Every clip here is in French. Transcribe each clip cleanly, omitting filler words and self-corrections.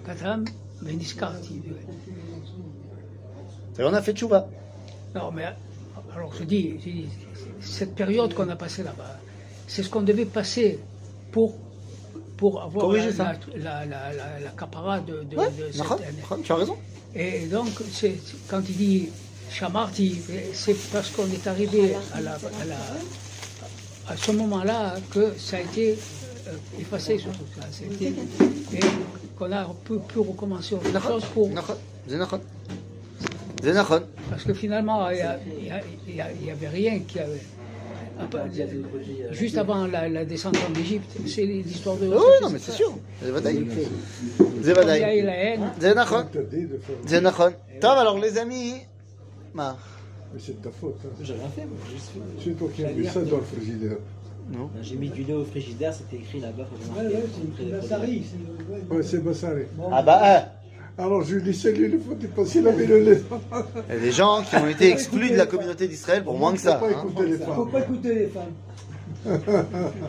Katam, Veniskarti. Et on a fait tchouva. Non, mais alors je dis, cette période qu'on a passée là-bas, c'est ce qu'on devait passer pour avoir la capara de cette année. Tu as raison. Et donc, quand il dit Shamarti, c'est parce qu'on est arrivé à ce moment-là que ça a été effacé sur tout ça. Et qu'on a pu recommencer autre chose pour... Parce que finalement, il n'y avait rien qui avait... Juste avant la descente en Égypte, c'est l'histoire de... Oui, non, mais c'est sûr. C'est vadaï. C'est nachon. Tom, alors les amis... Mais c'est de ta faute. Hein. J'ai rien fait, moi. C'est toi qui as mis ça dans le frigidaire. Non. J'ai mis du lait au frigidaire, c'était écrit là-bas. C'est Bassari. Ouais, c'est Bassari. Ah bah, Alors je lui dis, c'est lui, il faut dépasser la le lait. il y a des gens qui ont été exclus de la communauté d'Israël pour moins que ça. Il ne faut pas écouter les Il ne femmes. faut pas écouter les femmes.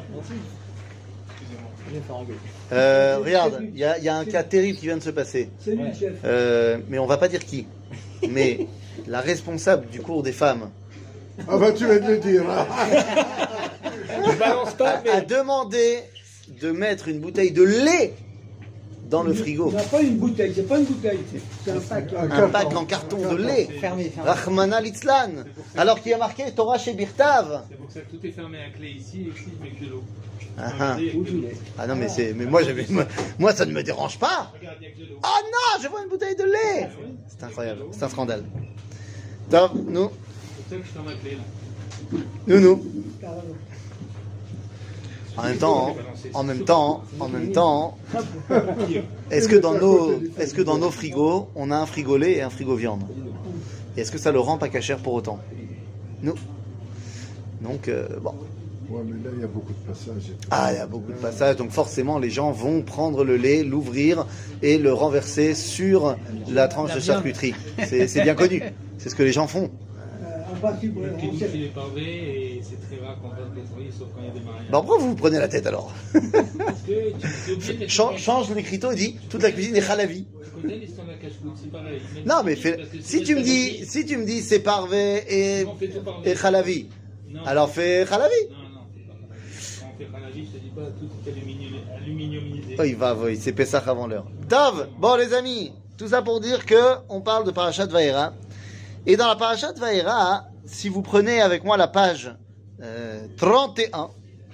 Regarde, il y a un cas terrible qui vient de se passer. C'est lui le chef. Mais on va pas dire qui. Mais la responsable du cours des femmes Ah bah tu viens de le dire. Hein. Je balance pas, a demandé de mettre une bouteille de lait dans le frigo. Il n'y a pas une bouteille, c'est pas une bouteille, c'est un sac. Un pack en carton de lait. fermé. Rahmana litzlan. Alors qu'il y a marqué Torah chez Birtav. C'est pour ça que tout est fermé à clé ici, et ici je mets que de l'eau. Ah non, mais moi ça ne me dérange pas. Regarde, il n'y a que de l'eau. Oh non, je vois une bouteille de lait. C'est incroyable, c'est un scandale. Top, nous, C'est pour ça que je ferme la clé là. nous. En même temps, est-ce que dans nos frigos, on a un frigo lait et un frigo viande? Et est-ce que ça le rend pas cachère pour autant? Nous. Donc, bon. Ouais, mais là, il y a beaucoup de passages. Ah, il y a beaucoup de passages, donc forcément, les gens vont prendre le lait, l'ouvrir et le renverser sur la tranche de charcuterie. C'est bien connu. C'est ce que les gens font. En principe, Le on clinique sait. il est pavé et c'est très rare qu'on fasse nettoyer sauf quand il y a des mariages. Bon, pourquoi vous vous prenez la tête alors? Parce que tu es obligé de Change l'écriteau et dis toute la cuisine est halavi. Tu connais l'histoire de la cache-croûte, c'est pareil. Même Non, mais parce que si tu me dis c'est parvé on fait tout parvé. et khalavi, Non. alors fais khalavi. Non, c'est pas pareil. Quand on fait khalavi, je te dis pas tout est aluminiumisé. Oh, il c'est Pessah avant l'heure. Tov, bon les amis, tout ça pour dire que on parle de Parashat Vaera. Et dans la Parashat Vaera, si vous prenez avec moi la page 31,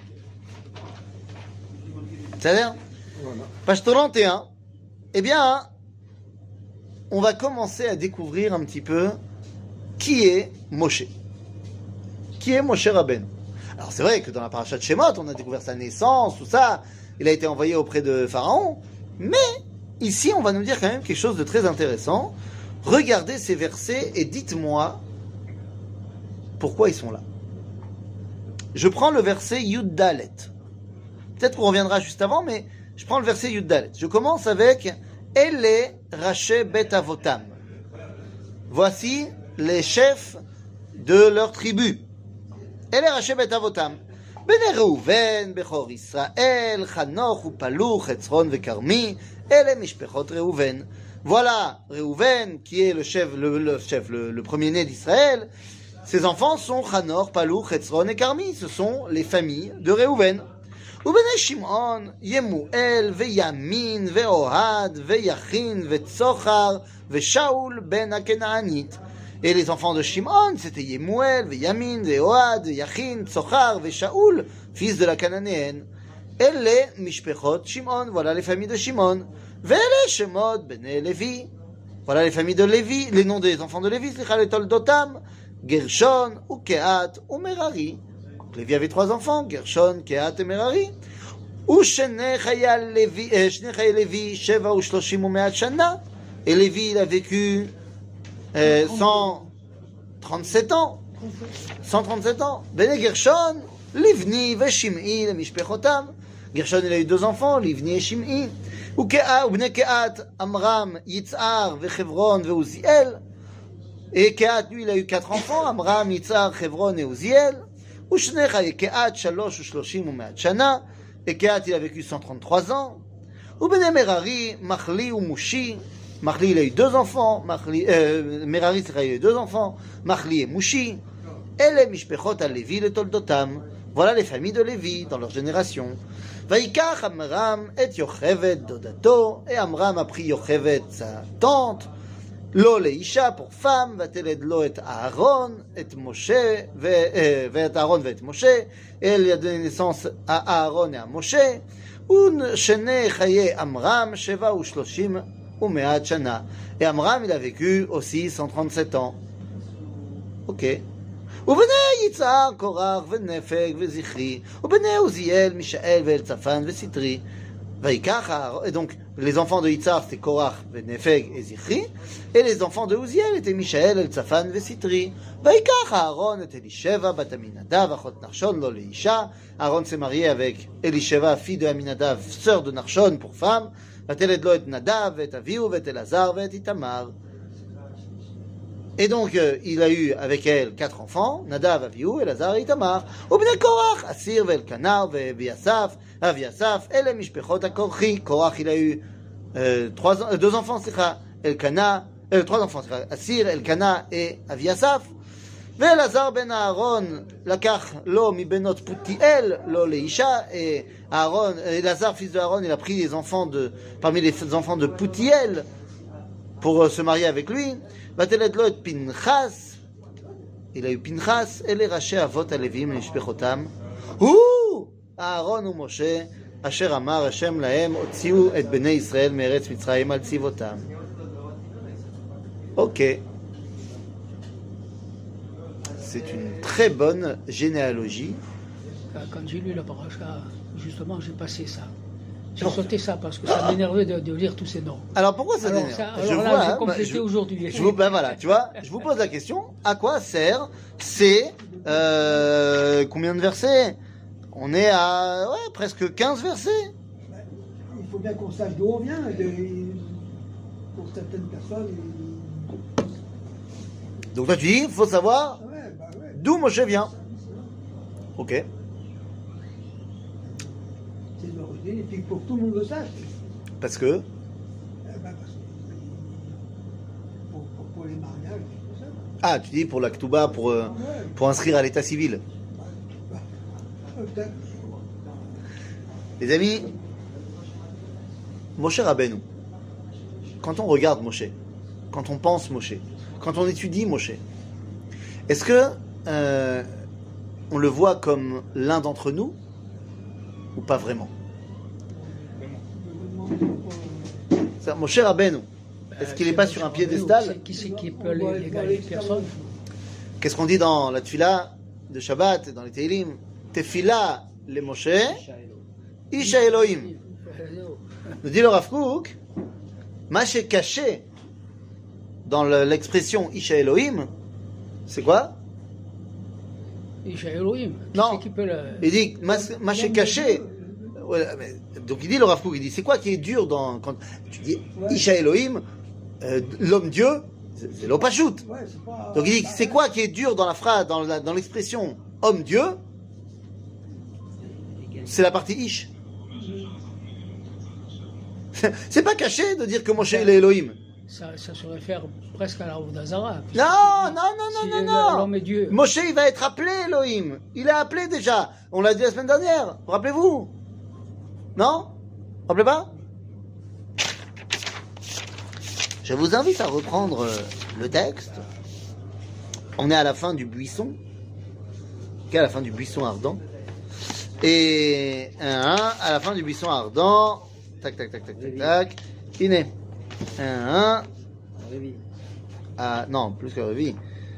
c'est-à-dire page 31, eh bien, on va commencer à découvrir un petit peu qui est Moshe. Qui est Moshe Rabbeinu. Alors c'est vrai que dans la Parashat Shemot, on a découvert sa naissance, tout ça, il a été envoyé auprès de Pharaon, mais ici on va nous dire quand même quelque chose de très intéressant. Regardez ces versets et dites-moi pourquoi ils sont là. Je prends le verset Yud Dalet. Peut-être qu'on reviendra juste avant, mais je prends le verset Yud Dalet. Je commence avec Ele Raché Bet Avotam. Voici les chefs de leur tribu. Ele Raché Bet Avotam. Bene Reuven, Bechor Israël, Chanoch, Upaluch, Hetzron, Vekarmi, Ele Mishpechot Reuven. Voilà Reuven, qui est le premier-né d'Israël. Ses enfants sont Chanor, Palouch, Hetzron et Carmi. Ce sont les familles de Reuven. Ubene Shimon, Yemuel, Veyamin, Veohad, Veyachin, Vetzochar, Veshaul ben Akenaanit. Et les enfants de Shimon, c'était Yemuel, Veyamin, Veohad, Veyachin, Tzochar, Veshaul, fils de la Cananéenne. Elle Mishpechot Shimon, voilà les familles de Shimon. Vele Shemot bene Levi, voilà les familles de Lévi, les noms des enfants de Lévi, Slicha le Toldotam, Gershon, Kehat, Merari. Lévi avait 3 enfants, Gershon, Kehat et Merari. Shnei Chayal Levi, Sheva ou Shloshim u'me'at shana. Et Lévi, il a vécu 137 ans. 137 ans. Bene Gershon, Livni ve Shim'i le Mishpechotam. Gershon, il a eu 2 enfants, Livni et Shim'i. ובני קהת, אמרם, יצהר וחברון ועוזיאל. Et Kehat, lui, il a eu 4 enfants, Amram, Yitzhar, Hebron et Uziel. Ushnecha et Kehat, 3 ו-30 ומעט שנה. Et Kehat, il a vécu 133 ans. Ou bene Merari, Machli ou Mouchi. Machli, il a eu 2 enfants. Merari, il a eu 2 enfants. Machli et Mouchi. Ele mishpechot al Lévi le toldotam. Voilà les familles de Lévi dans leur génération. Vaikach Amram et Yochevet dodato. Et Amram a pris Yochevet, sa tante. Lo leisha pour femme. Vateled lo et Aaron, et Moshe, et Aaron et Moshe. Et il a donné naissance à Aaron et à Moshe. Un shene chaye Amram, sheva ou shloshim ou me'at shana. Et Amram, il a vécu aussi 137 ans. Ok. ובני יצהר, קורח ונפג וזכרי, ובני עוזיאל, מישאל ואלצפן וסטרי. Et donc, les enfants de Yitzhar, c'était Korach, Nefeg et Zichri. Et les enfants de Uziel étaient Mishaël, Eltsaphan et Sitri. Vaikach Aaron et Elisheva, bat Aminadav, achot Narshon, lo leisha. Aaron s'est marié avec Elisheva, fille de Aminadav, sœur de Narshon pour femme. Vateled lo et Nadav, et Avihu, et Elazar, et Itamar. Et donc, il a eu avec elle 4 enfants, Nadav, Avihu, Elazar et Itamar. Ubnei Korach, Asir, Elkana, Aviasaf, Ele Mishpechot HaKorchi. Korach, il a eu 2 enfants, Elkana, 3 enfants, Asir, Elkana et Aviasaf. Ve'Elazar ben Aaron, lakach lo mi benot Putiel, lo leisha. Et Aaron, Elazar, fils de Aaron, il a pris les enfants parmi les enfants de Putiel pour se marier avec lui. Vateled lo et Pinchas. Il a eu Pinchas, et les rachés avot alevim mishpechotam. Aaron ou Moshe, asher amar Hashem lahem, otziu et bnei Israël me'eretz Mitzrayim al tzivotam. Ok. C'est une très bonne généalogie. Quand j'ai lu la paracha, justement, j'ai passé ça. J'ai sauté ça parce que ça m'énervait de lire tous ces noms. Alors pourquoi ça t'énerve? J'ai complété aujourd'hui. Ben voilà, tu vois, je vous pose la question, à quoi sert ces combien de versets? On est à presque 15 versets. Il faut bien qu'on sache d'où on vient. Pour certaines personnes. Donc toi tu dis, il faut savoir d'où Moshe vient. Ok. C'est l'origine, et puis pour que tout le monde le sache. Parce que pour les mariages, tout ça. Ah, tu dis pour la Ketouba, pour inscrire à l'état civil. Peut-être. Les amis, Moshe Rabbeinu, quand on regarde Moshe, quand on pense Moshe, quand on étudie Moshe, est-ce que on le voit comme l'un d'entre nous ou pas vraiment? Moshe Rabbeinu, est-ce qu'il n'est pas sur un piédestal? Qui c'est qui peut l'égaler personne? Qu'est-ce qu'on dit dans la Tfila de Shabbat et dans les Teilim? Tefila le Moshe, Isha Elohim. Nous dit le Rav Kook, Maché caché dans l'expression Isha Elohim, c'est quoi? Isha Elohim. Non, il dit Maché caché. Donc il dit le Rav Kook, il dit c'est quoi qui est dur quand tu dis Isha Elohim, l'homme Dieu, c'est l'opachut. Donc il dit c'est quoi qui est dur dans la phrase, dans l'expression homme Dieu? C'est la partie Ish. C'est pas caché de dire que Moshe il est Elohim. Ça se réfère presque à la Avodah Zara. Non. L'homme est Dieu. Moshe il va être appelé Elohim. Il est appelé déjà. On l'a dit la semaine dernière. Rappelez-vous? Non? Rappelez pas? Je vous invite à reprendre le texte. On est à la fin du buisson. À la fin du buisson ardent. Et à la fin du buisson ardent, tac, Iné. Non, plus que Révi.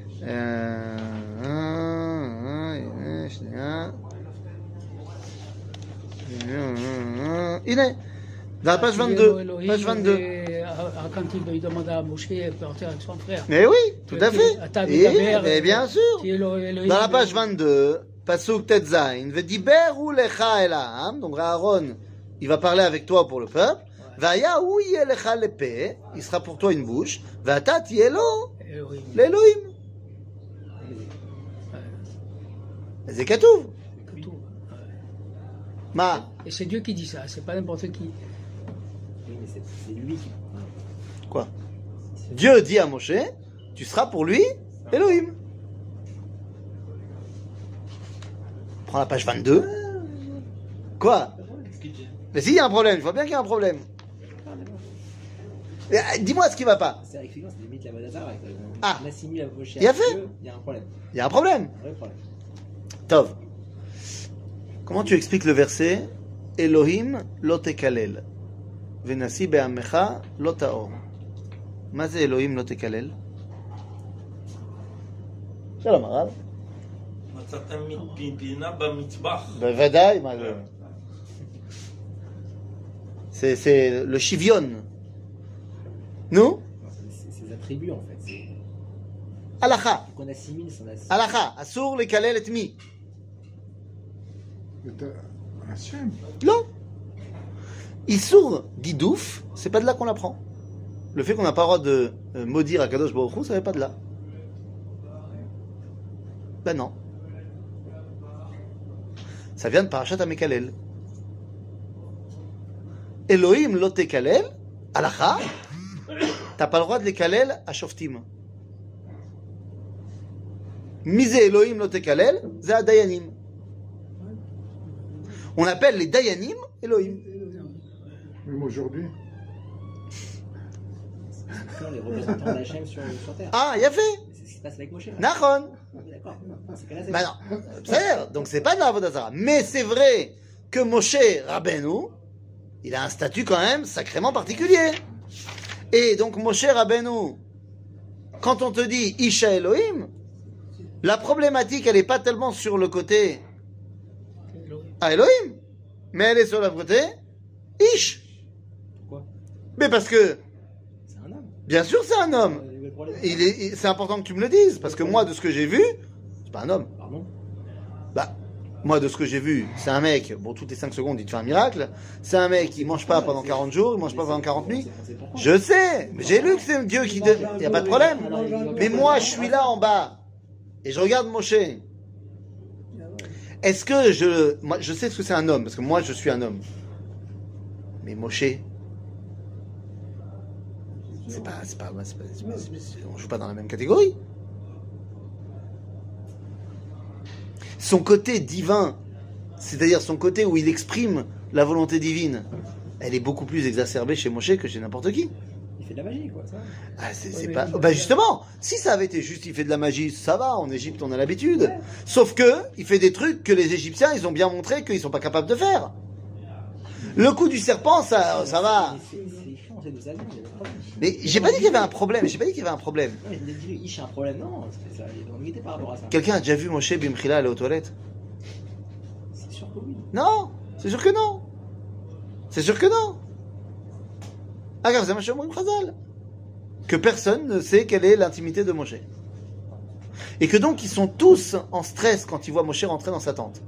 Iné. Dans la page 22. Page 22. Quand il demande à Moshe de partir avec son frère. Mais oui, tout à fait. Et bien sûr. Dans la page 22. Pasuk Tetzain, Vediberu lecha el ha'am, donc Aaron, il va parler avec toi pour le peuple. Vaya hu yeh lecha lepe, il sera pour toi une bouche. Vata tielo l'Elohim. C'est Katuv. Ma. Et c'est Dieu qui dit ça, c'est pas n'importe qui. Oui, mais c'est lui qui. Quoi? Dieu dit à Moshe, tu seras pour lui Elohim. Prends la page 22. Quoi? Mais si, il y a un problème, je vois bien qu'il y a un problème. Dis-moi ce qui va pas. C'est effectivement, c'est limite la Vodazara. Ah. On assimile à Moshe. Il a fait. Il y a un problème. Il y a un problème. Un vrai problème. Tov. Comment tu expliques le verset Elohim lo tekalel venasi be'amecha lo ta'or? מה זה אלוהים לא תקלל? שלום הרב. מצאתם פינה במטבח. בוודאי, מה זה? C'est le chivion. Nous? C'est ses attributs en fait. Halakha. Qu'on assimile son assimile. Halakha. Assour lekalel et mi. Hachem. Non. Issour gidouf, c'est pas de là qu'on l'apprend. Le fait qu'on n'a pas le droit de maudire à Kadosh Baruch Hu, ça n'est pas de là. Ben non. Ça vient de Parashat HaMekalel. Elohim lo tekalel, halakha, t'as pas le droit de les kalel à Shoftim. Mise Elohim lo tekalel, c'est à Dayanim. On appelle les Dayanim Elohim. Même aujourd'hui. Les représentants d'Hachem sur terre. Ah, il a fait. C'est ce qui se passe avec Moshe. Nachon. D'accord. Dans ces cas-là, c'est Ben non, c'est donc c'est pas de la Avodah. Mais c'est vrai que Moshe Rabbeinu, il a un statut quand même sacrément particulier. Et donc Moshe Rabbeinu, quand on te dit Isha Elohim, la problématique elle est pas tellement sur le côté à Elohim, mais elle est sur le côté Ish. Pourquoi? Mais parce que C'est un homme. bien sûr c'est un homme. Le problème. C'est important que tu me le dises parce que moi de ce que j'ai vu, c'est pas un homme. Pardon? Bah, moi, de ce que j'ai vu, c'est un mec, bon, toutes les 5 secondes, il te fait un miracle. C'est un mec qui mange pas pendant 40 jours, il mange pas pendant 40 nuits. Je sais, mais j'ai lu que c'est Dieu qui... Il n'y a pas de problème. Mais moi, je suis là en bas, et je regarde Moshe. Est-ce que moi, je sais ce que c'est un homme, parce que moi, je suis un homme. Mais Moshe, on joue pas dans la même catégorie. Son côté divin, c'est-à-dire son côté où il exprime la volonté divine, elle est beaucoup plus exacerbée chez Moshe que chez n'importe qui. Il fait de la magie, quoi, ça. Ah, c'est pas... Bah justement, si ça avait été juste il fait de la magie, ça va, en Égypte on a l'habitude. Ouais. Sauf que, il fait des trucs que les Égyptiens, ils ont bien montré qu'ils sont pas capables de faire. Le coup du serpent, ça va. Mais j'ai pas dit qu'il y avait un problème, j'ai pas dit qu'il y avait un problème. Non, il a dit Ish a un problème, non, c'est ça, il est limité par rapport à ça. Quelqu'un a déjà vu Moshe Bimchila aller aux toilettes? C'est sûr que oui. Non, c'est sûr que non. C'est sûr que non. Regarde, c'est Moshe Khazal. Que personne ne sait quelle est l'intimité de Moshe. Et que donc ils sont tous en stress quand ils voient Moshe rentrer dans sa tente.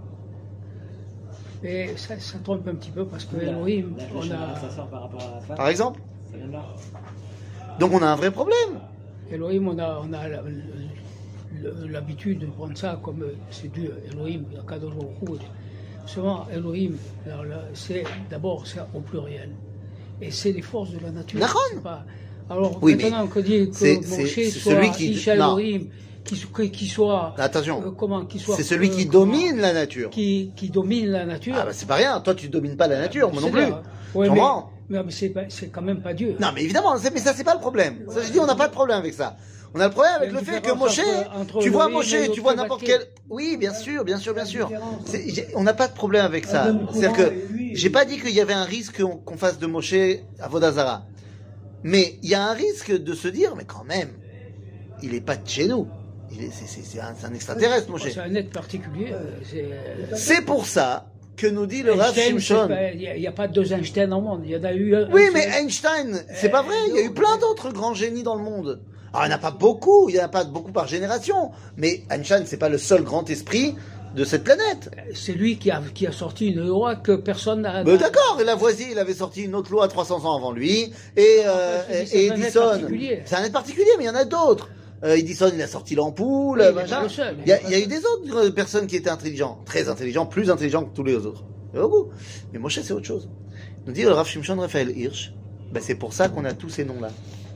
Et ça trompe un petit peu parce que Elohim, on a... Par exemple. Ça vient de là. Donc on a un vrai problème. Elohim, on a l'habitude de prendre ça comme c'est Dieu, Elohim, Kadosh Baruch Hu. Seulement, Elohim, c'est d'abord c'est au pluriel. Et c'est les forces de la nature. Pas... Alors, oui, maintenant qu'on dit que Moshe soit celui qui... Isha Elohim, qui soit... Attention, qui soit, c'est celui qui domine la nature. Qui domine la nature. Ah bah c'est pas rien, toi tu domines pas la nature, moi non plus. Ouais, mais c'est quand même pas Dieu. Non mais évidemment, mais ça c'est pas le problème. Ça, je dis on n'a pas de problème avec ça. On a le problème avec le fait que Moshe, tu vois Moshe, tu vois n'importe quel... Oui, bien sûr. On n'a pas de problème avec ça. C'est-à-dire que j'ai pas dit qu'il y avait un risque qu'on fasse de Moshe Avodah Zara. Mais il y a un risque de se dire, mais quand même, il est pas de chez nous. C'est un extraterrestre, Moshe. C'est un être particulier. C'est pour ça que nous dit le Rav Shimshon. Il n'y a pas deux Einstein au monde. Il y en a eu un. Oui, mais Einstein, c'est pas vrai. Il y a eu plein d'autres grands génies dans le monde. Alors, il n'y en a pas beaucoup. Il n'y en a pas beaucoup par génération. Mais Einstein, c'est pas le seul grand esprit de cette planète. C'est lui qui a sorti une loi que personne n'a... Mais d'accord, et Lavoisier, il avait sorti une autre loi 300 ans avant lui, et Edison, c'est un être particulier, mais il y en a d'autres. Edison, il a sorti l'ampoule, oui, machin. Il y a eu des autres personnes qui étaient intelligents, très intelligents, plus intelligents que tous les autres. Il y en a beaucoup. Mais Moshe, c'est autre chose. Nous dit le Rav Shimshon Raphaël Hirsch, ben c'est pour ça qu'on a tous ces noms-là.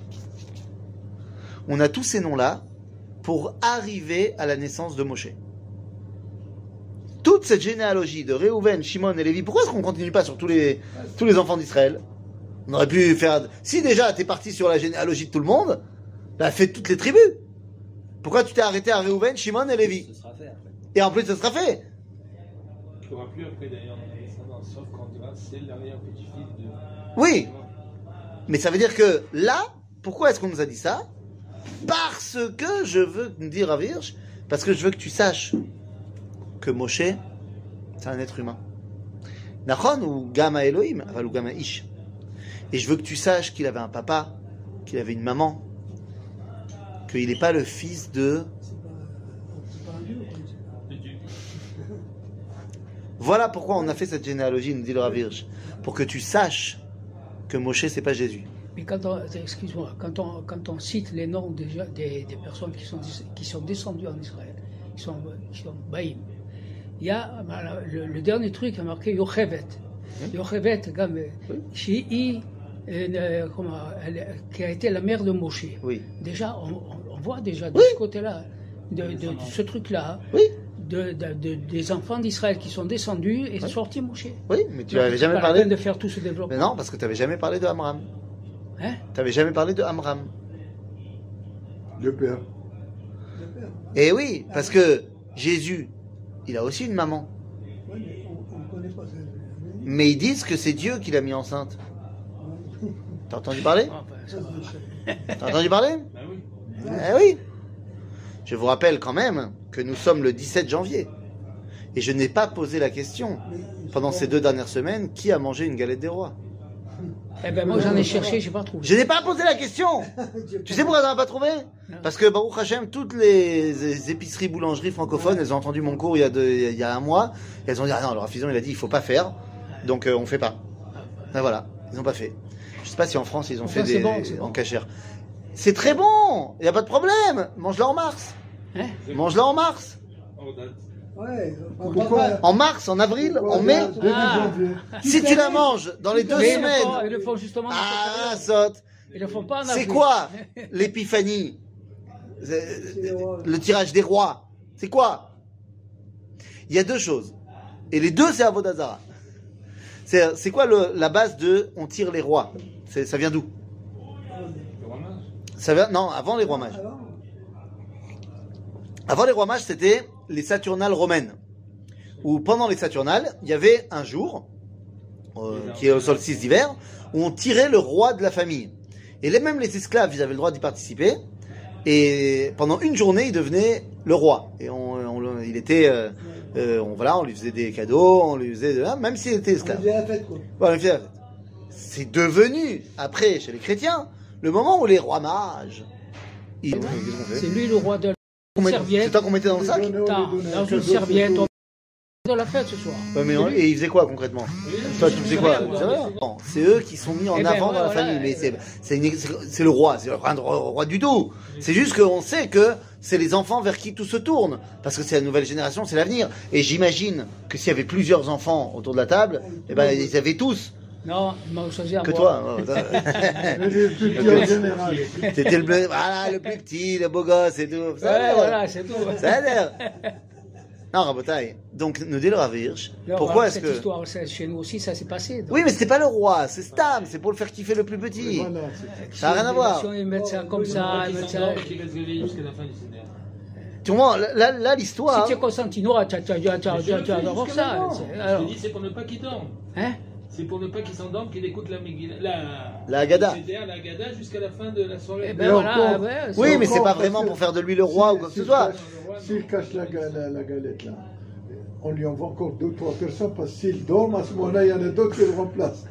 On a tous ces noms-là pour arriver à la naissance de Moshe. Toute cette généalogie de Réhouven, Shimon et Lévi, pourquoi est-ce qu'on ne continue pas sur tous les enfants d'Israël? On aurait pu faire... Si déjà t'es parti sur la généalogie de tout le monde, bah fais toutes les tribus. Pourquoi tu t'es arrêté à Réhouven, Shimon et Lévi? Ce sera fait après. Et en plus, ça sera fait. Il n'y aura plus après d'ailleurs dans les descendants, sauf quand on dira c'est l'arrière-petit-fils de. Oui. Mais ça veut dire que là, pourquoi est-ce qu'on nous a dit ça? Parce que je veux me dire à Virge, parce que je veux que tu saches que Moshe, c'est un être humain. Nachon ou Gama Elohim, ou Gama Ish. Et je veux que tu saches qu'il avait un papa, qu'il avait une maman, qu'il n'est pas le fils de... C'est pas un dieu, quoi. Voilà pourquoi on a fait cette généalogie, nous dit le Rav Hirsch, pour que tu saches que Moshe, c'est pas Jésus. Mais excuse-moi, quand on cite les noms des personnes qui sont descendues en Israël, qui sont Baïm, il y a le dernier truc qui a marqué Yochevet. Yochevet, qui a été la mère de Moshe. Oui. Déjà, on voit déjà de ce côté-là, de ce truc-là, Oui. des enfants d'Israël qui sont descendus et sortis Moshe. Oui, mais tu Donc, n'avais c'est jamais pas la parlé... peine de faire tout ce développement. Mais non, parce que tu n'avais jamais parlé de Amram. Hein? Tu n'avais jamais parlé de Amram. Le père. Le père. Et oui, parce que Jésus, il a aussi une maman. Ouais, mais on ne connaît pas ça. Mais ils disent que c'est Dieu qui l'a mis enceinte. T'as entendu parler? Enfin, ça va. T'as entendu parler? Ben oui. Eh oui. Je vous rappelle quand même que nous sommes le 17 janvier. Et je n'ai pas posé la question, pendant ces 2 dernières semaines, qui a mangé une galette des rois? Eh ben moi j'en ai cherché, j'ai pas trouvé. Je n'ai pas posé la question. Tu sais pourquoi tu n'as pas trouvé? Parce que Baruch Hashem, toutes les épiceries, boulangeries francophones, elles ont entendu mon cours il y a un mois. Et elles ont dit, ah non, alors Fison il a dit, il faut pas faire. Donc on fait pas. Ben voilà, ils n'ont pas fait. Je sais pas si en France ils ont fait c'est des bon, c'est bon. en cachère. C'est très bon, il n'y a pas de problème. Mange-la en mars. Hein? Mange-la en mars. En date. Ouais, Pourquoi En mars, en avril, en mai. Début janvier. Si tu la manges dans les 2 Mais ils semaines. le font justement. dans Ah, cette période. saute. Ils le font pas en C'est avril. quoi l'épiphanie? Le tirage des rois. C'est quoi? Il y a 2 choses. Et les 2, c'est Avodazara. C'est quoi la base de on tire les rois? Ça vient d'où? Le roi mage. Ça vient, non, avant les rois mages. Avant les rois mages, c'était les Saturnales romaines. Où pendant les Saturnales, il y avait un jour, qui est au solstice d'hiver, où on tirait le roi de la famille. Et même les esclaves, ils avaient le droit d'y participer. Et pendant une journée, il devenait le roi. Et il était, on lui faisait des cadeaux, on lui faisait, même s'il était On esclave. faisait la fête, quoi. Voilà, on lui faisait la fête. C'est devenu, après, chez les chrétiens, le moment où les rois mages, qu'est-ce qu'on fait? C'est lui le roi de C'est la serviette. toi qu'on mettait dans le sac? Dans une serviette. On de la fête ce soir. Ouais, mais et ils faisaient quoi concrètement? Toi, tu faisais quoi? Non, c'est eux qui sont mis en Eh ben, avant ouais, dans la voilà. famille, mais c'est le roi, c'est le roi du tout. C'est juste qu'on sait que c'est les enfants vers qui tout se tourne, parce que c'est la nouvelle génération, c'est l'avenir. Et j'imagine que s'il y avait plusieurs enfants autour de la table, eh ben ils avaient tous Non, ils m'ont choisi à que moi. toi. Mais les plus petits en général. T'étais le plus petit, le beau gosse et tout. Ça a Ouais, l'air. voilà, c'est tout. Ça a l'air. Non, Rabotai. Donc, nous dit le Rav Hirsch, Non, pourquoi est-ce cette que... histoire, chez nous aussi, ça s'est passé. Donc, Oui, mais c'était pas le roi, c'est Stam, c'est pour le faire kiffer le plus petit. Voilà, Ça n'a rien à voir. Ils mettent ça comme ça, ils mettent ça. Qui reste réveillé jusqu'à la fin du Seigneur. Tu vois, là Si l'histoire... tu es Constantinois, tu vas voir ça. Je Alors, te dis, c'est pour ne pas qu'il dorme. hein? C'est pour ne pas qu'il s'endorme qu'il écoute la Megillah, La Haggadah. c'est-à-dire la Haggadah jusqu'à la fin de la soirée. Eh ben Et voilà, encore- ouais, Oui, mais encore c'est pas parce vraiment que- pour faire de lui le roi ou quoi que ce soit. S'il cache la galette là, on lui envoie encore 2 ou 3 personnes parce que s'il dort, à ce moment-là, il y en a d'autres qui le remplacent.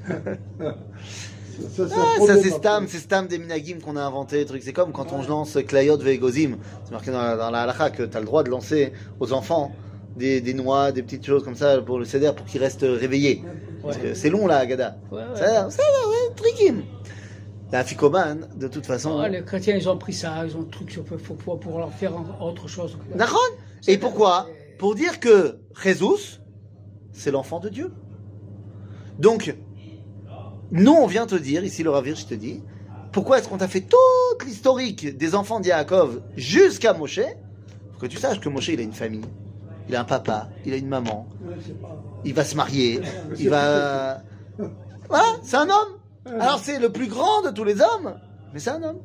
Ça, Ça c'est Stam des Minagim qu'on a inventé, truc. C'est comme quand on lance Klayot Ve'egozim. C'est marqué dans la halakha que tu as le droit de lancer aux enfants des noix, des petites choses comme ça pour le seder pour qu'ils restent réveillés. Parce que c'est long la Haggadah. Ouais, ouais. Ça, ouais, trikim. La Ficomane, de toute façon. Oh, les chrétiens, ils ont pris ça, ils ont le truc sur pour leur faire autre chose. Nachon. Et pourquoi? Pour dire que Jésus, c'est l'enfant de Dieu. Donc, Nous, on vient te dire, ici le Rav Hirsch te dit, pourquoi est-ce qu'on t'a fait toute l'historique des enfants d'Yaakov jusqu'à Moshe? Pour que tu saches que Moshe, il a une famille, il a un papa, il a une maman, il va se marier, il va... Voilà, c'est un homme. Alors c'est le plus grand de tous les hommes, mais c'est un homme.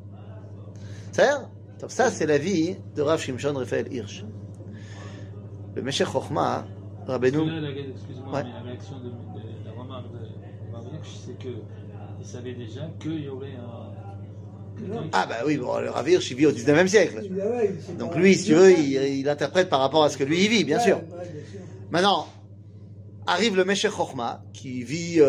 Ça, c'est la vie de Rav Shimshon Raphaël Hirsch. Le Meshech Chochma, Rabbeinu... Excuse-moi, Ouais. mais la réaction de la remarque de Rav Hirsch, c'est qu'il savait déjà qu'il y aurait un... Ah bah oui, bon, le Rav Hirsch, il vit au 19e siècle. Donc lui, si tu veux, il interprète par rapport à ce que lui, il vit, bien sûr. Maintenant, arrive le Meshech Chochma, qui vit,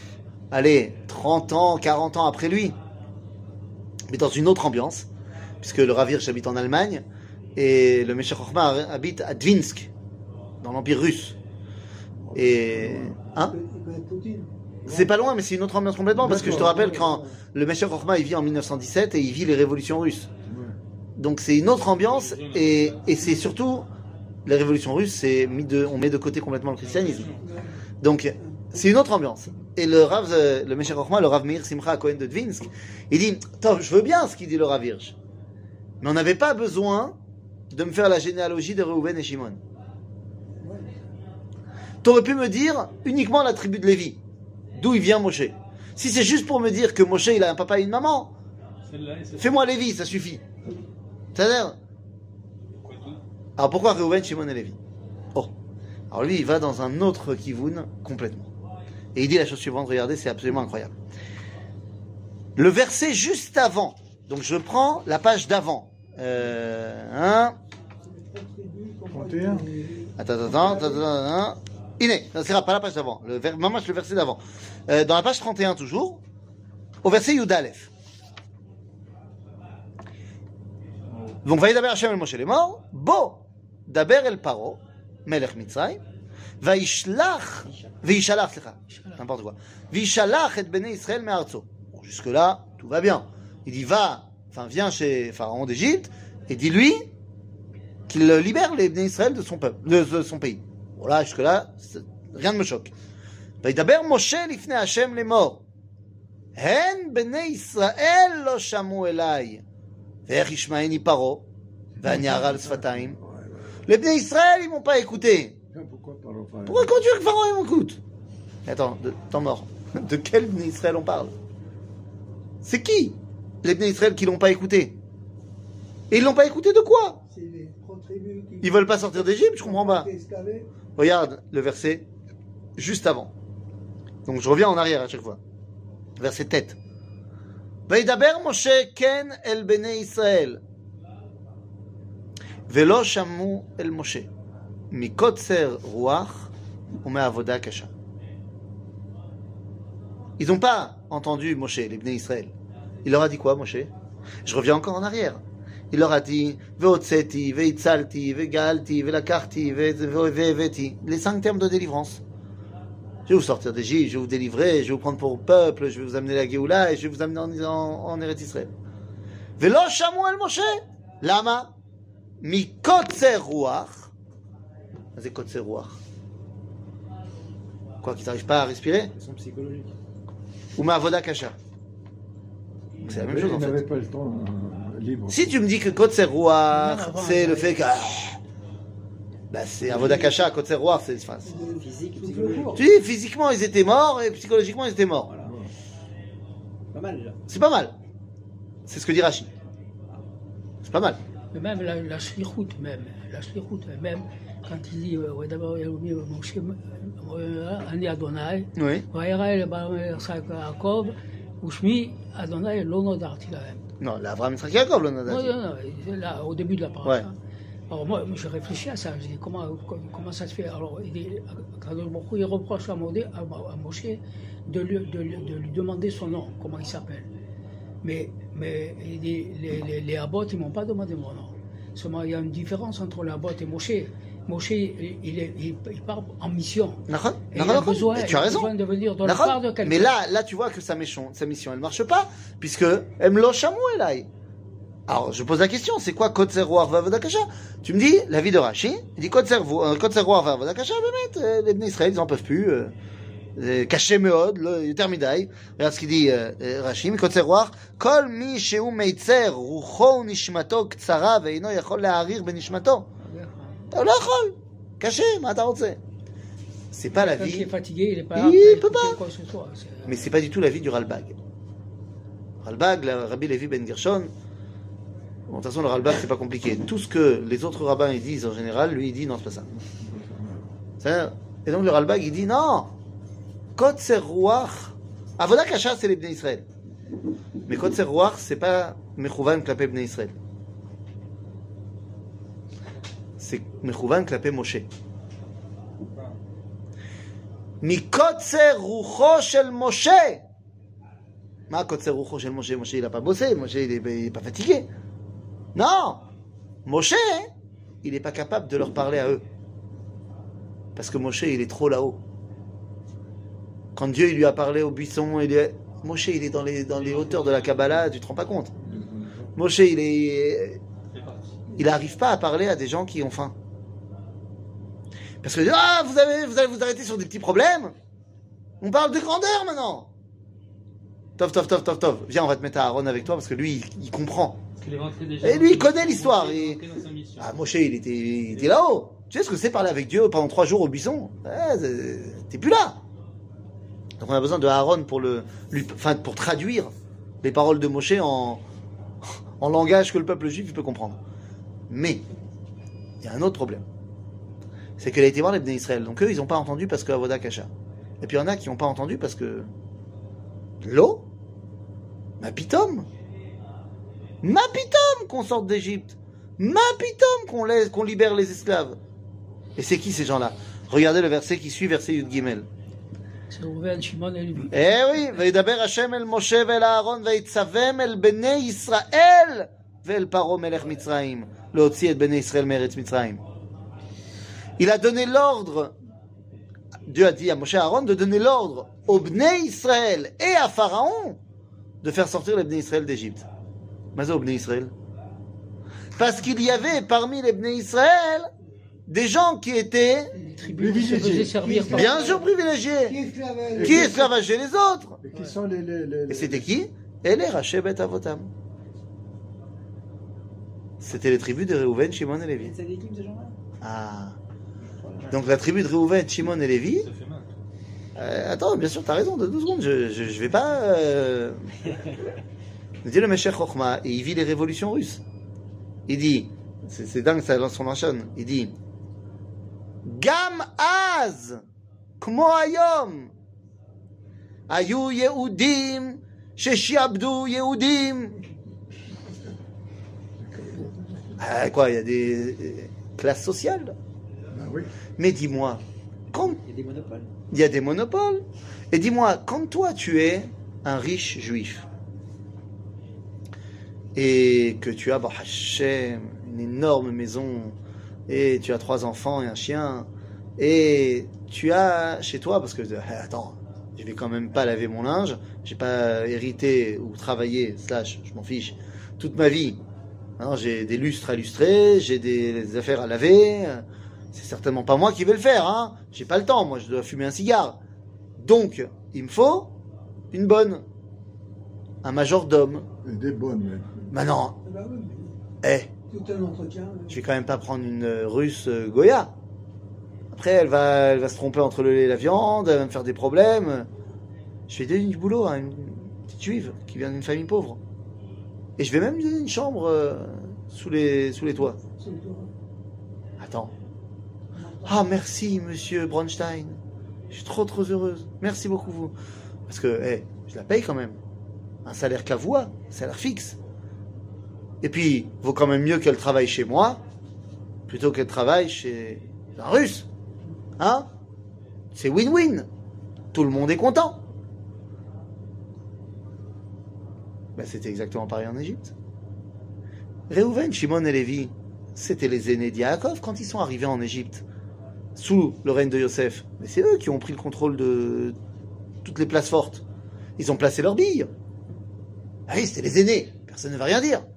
30 ans, 40 ans après lui, mais dans une autre ambiance, puisque le Rav Hirsch habite en Allemagne, et le Meshech Chochma habite à Dvinsk, dans l'Empire russe. Et... Hein? C'est pas loin, mais c'est une autre ambiance complètement, parce que je te rappelle quand le Meshech Chochma, il vit en 1917, et il vit les révolutions russes. Donc c'est une autre ambiance, et c'est surtout... Les révolutions russes, on met de côté complètement le christianisme. Donc, c'est une autre ambiance. Et le Meshech Chochma, le Rav Meir Simcha Cohen de Dvinsk, il dit, je veux bien ce qu'il dit le Rav Hirsch, mais on n'avait pas besoin de me faire la généalogie de Reuven et Shimon. T'aurais pu me dire uniquement la tribu de Lévi, d'où il vient Moshe. Si c'est juste pour me dire que Moshe, il a un papa et une maman, fais-moi Lévi, ça suffit. C'est-à-dire, alors pourquoi Reuven, Shimon et Lévi? Oh, alors lui, il va dans un autre kivoun complètement. Et il dit la chose suivante, regardez, c'est absolument incroyable. Le verset juste avant, donc je prends la page d'avant. 31. Attends. Iné, ça sera pas la page d'avant, le verset d'avant. Dans la page 31 toujours, au verset Yudalef. Donc, Vaïdaber Hashem el Moshe les morts, Bo, Daber el Paro, Melech Mitzrayim, Vaïshalach, n'importe quoi, Vaïshalach et Bnei Israël me'artso. Bon, jusque-là, tout va bien. Il dit, viens chez Pharaon d'Égypte, et dis-lui qu'il libère les Bnei Israël de son peuple, de son pays. Voilà, jusque-là, rien ne me choque. Vaïdaber Moshe lifnei Hashem les morts. Hen Bnei Israël lo shamu elai. Les Bnei Israël, ils m'ont pas écouté. Pourquoi quand tu veux que Pharaon m'écoute? Attends, temps mort. De quel Bnei Israël on parle? C'est qui les Bnei Israël qui l'ont pas écouté? Et ils l'ont pas écouté de quoi? Ils veulent pas sortir d'Égypte, je comprends pas. Regarde le verset juste avant. Donc je reviens en arrière à chaque fois. Verset tête. וידבר משה כן אל בני ישראל ולא שמעו אל משה מקוצר רוח ומעבודה קשה. Ils n'ont pas entendu Moshe, les Bnei Israël. Il leur a dit quoi, Moshe? Je reviens encore en arrière. Il leur a dit Veotseti, Veitzalti, Vegalti, Velakachti, Veveti, les 5 termes de délivrance. Je vais vous sortir d'Égypte, je vais vous délivrer, je vais vous prendre pour peuple, je vais vous amener la Géoula et je vais vous amener en Eretz Israël. Velo shamu el Moshe. Lama? Mi kotzer ruach. C'est kotzer ruach. Quoi, qu'ils n'arrivent pas à respirer? Ils sont psychologiques. Ou ma avoda kasha. C'est la même chose en Il n'avait fait. pas le temps libre. Si tu me dis que kotzer ruach, Non, c'est le fait que... Bah c'est avoda kasha, kotzer ruach, c'est... Physique et psychologique. Tu dis, physiquement ils étaient morts et psychologiquement ils étaient morts. Voilà. Pas mal déjà. C'est pas mal. C'est ce que dit Rashi. C'est pas mal. Mais même la shlichut, même, quand il dit, ouais, d'abord, Moshe, Ani Adonai, Oui. Vaïra el Bar Yaakov, Ushmi Adonai lo nodarti lahem. Non, l'Avraham Yitzhak Yaakov, le Non, Nadal. c'est là, au début de la Ouais. paracha. Alors moi, je réfléchis à ça, je dis comment ça se fait. Alors, quand il reproche à Moshe de lui demander son nom, comment il s'appelle. Mais il dit, les Abot, ils ne m'ont pas demandé mon nom. Seulement, il y a une différence entre les Abot et Moshe. Moshe, il part en mission. Et il a besoin de venir de la part de quelqu'un. Mais là, tu vois que sa mission, elle ne marche pas, puisque Emlo Shamu Elai. Alors, je pose la question, c'est quoi Kotzer Ruach V'Avoda Kasha? Tu me dis, la vie de Rashi, il dit Kotzer Ruach V'Avoda Kasha, les Bnei Israël, ils n'en peuvent plus. קשה מאוד, יותר מדי. regarde ce qu'il dit רש"י, מקוצר רוח, כל מי שהוא מיצר, רוחו ונשמתו קצרה ואינו יכול להעריך בנשמתו. אתה לא יכול, קשה, מה אתה רוצה? C'est pas la Quand il vie. est fatigué, il est pas Il là. peut pas. Quoi que ce soit. Mais c'est pas du tout la vie du Ralbag. Ralbag, le Rabbi Levi Ben Gershon, bon, de toute façon, le Ralbag, c'est pas compliqué. Tout ce que les autres rabbins ils disent en général, lui, il dit non, c'est pas ça. Et donc, le Ralbag, il dit non, Kotser Ruach, Avoda Kasha, c'est les Bnei Israël. Mais Kotser Ruach, c'est pas Mechouvan Klapé Bnei Israël. C'est Mechouvan Klapé Moshe. מקוצר רוחו של משה. מה קוצר רוחו של משה? משה il a pas bossé, Moshe il est pas fatigué. Non, Moshe il est pas capable de leur parler à eux. Parce que Moshe il est trop là-haut. Quand Dieu il lui a parlé au buisson, Moshe il est dans les hauteurs de la Kabbalah, tu te rends pas compte. Moshe il arrive pas à parler à des gens qui ont faim. Parce que vous allez vous arrêter sur des petits problèmes. On parle de grandeur maintenant. Tov. Viens, on va te mettre à Aaron avec toi parce que lui, il comprend. Et lui, il connaît l'histoire. Moshe, il était là-haut. Tu sais ce que c'est parler avec Dieu pendant 3 jours au buisson? T'es plus là. Donc on a besoin de Aaron pour traduire les paroles de Moshe en langage que le peuple juif peut comprendre. Mais il y a un autre problème. C'est qu'elle a été voir les Bnei Israël. Donc eux, ils n'ont pas entendu parce que Avoda Kasha. Et puis il y en a qui n'ont pas entendu parce que l'eau, ma pitom qu'on sorte d'Égypte, ma pitom qu'on libère les esclaves. Et c'est qui ces gens-là? Regardez le verset qui suit, verset Yud Gimel. C'est Rouven, Shimon et Lévi. Eh oui, וידבר השם אל משה ואל אהרון ויצווהם אל בני ישראל ואל פרעה מלך מצרים להוציא את בני ישראל מארץ מצרים. Il a donné l'ordre, Dieu a dit à Moshe et Aaron de donner l'ordre aux Bnei Israël et à Pharaon de faire sortir les Bnei Israël d'Égypte. Mais c'est aux Bnei Israël. Parce qu'il y avait parmi les Bnei Israël des gens qui étaient bien sûr privilégiés, qui esclavageaient les autres. Et qui sont les... Et c'était qui? Et les Raché Bet Avotam. C'était les tribus de Réhouven, Shimon et Lévi. C'est l'équipe de gens-là. Ah. Donc la tribu de Réhouven, Shimon et Lévi. Attends, bien sûr, t'as raison, de 2 secondes, je vais pas. Il dit le Meshech Chochma, et il vit les révolutions russes. Il dit, c'est dingue, ça lance son enchaîne. Il dit, Gam Az, Kmo Ayom, Ayu Yehudim, Sheshiabdu Yehudim. Quoi, il y a des classes sociales. Ben oui. Mais dis-moi, quand Il y a des monopoles. il y a des monopoles, et dis-moi, quand toi tu es un riche juif, et que tu as, bah, Hachem, une énorme maison, et tu as 3 enfants et un chien, et tu as chez toi, parce que, attends, je vais quand même pas laver mon linge, j'ai pas hérité ou travaillé, je m'en fiche, toute ma vie. Alors, j'ai des lustres à lustrer, j'ai des affaires à laver. C'est certainement pas moi qui vais le faire, hein. J'ai pas le temps, moi je dois fumer un cigare. Donc, il me faut une bonne, un majordome. Des bonnes, même. Maintenant, Bah oui, mais tout un entretien. je vais quand même pas prendre une russe Goya. Après, elle va se tromper entre le lait et la viande, elle va me faire des problèmes. Je vais donner du boulot à une petite juive qui vient d'une famille pauvre. Et je vais même lui donner une chambre sous les toits. Attends. Ah, merci, monsieur Bronstein. Je suis trop heureuse. Merci beaucoup, vous. Parce que, je la paye quand même. Un salaire qu'avoua, un salaire fixe. Et puis, vaut quand même mieux qu'elle travaille chez moi, plutôt qu'elle travaille chez un russe. Hein? C'est win-win. Tout le monde est content. Ben, c'était exactement pareil en Égypte. Réhouven, Shimon et Lévi, c'était les aînés d'Yaakov quand ils sont arrivés en Égypte, sous le règne de Yosef. Mais c'est eux qui ont pris le contrôle de toutes les places fortes. Ils ont placé leurs billes. Ah oui, c'était les aînés. Personne ne va rien dire.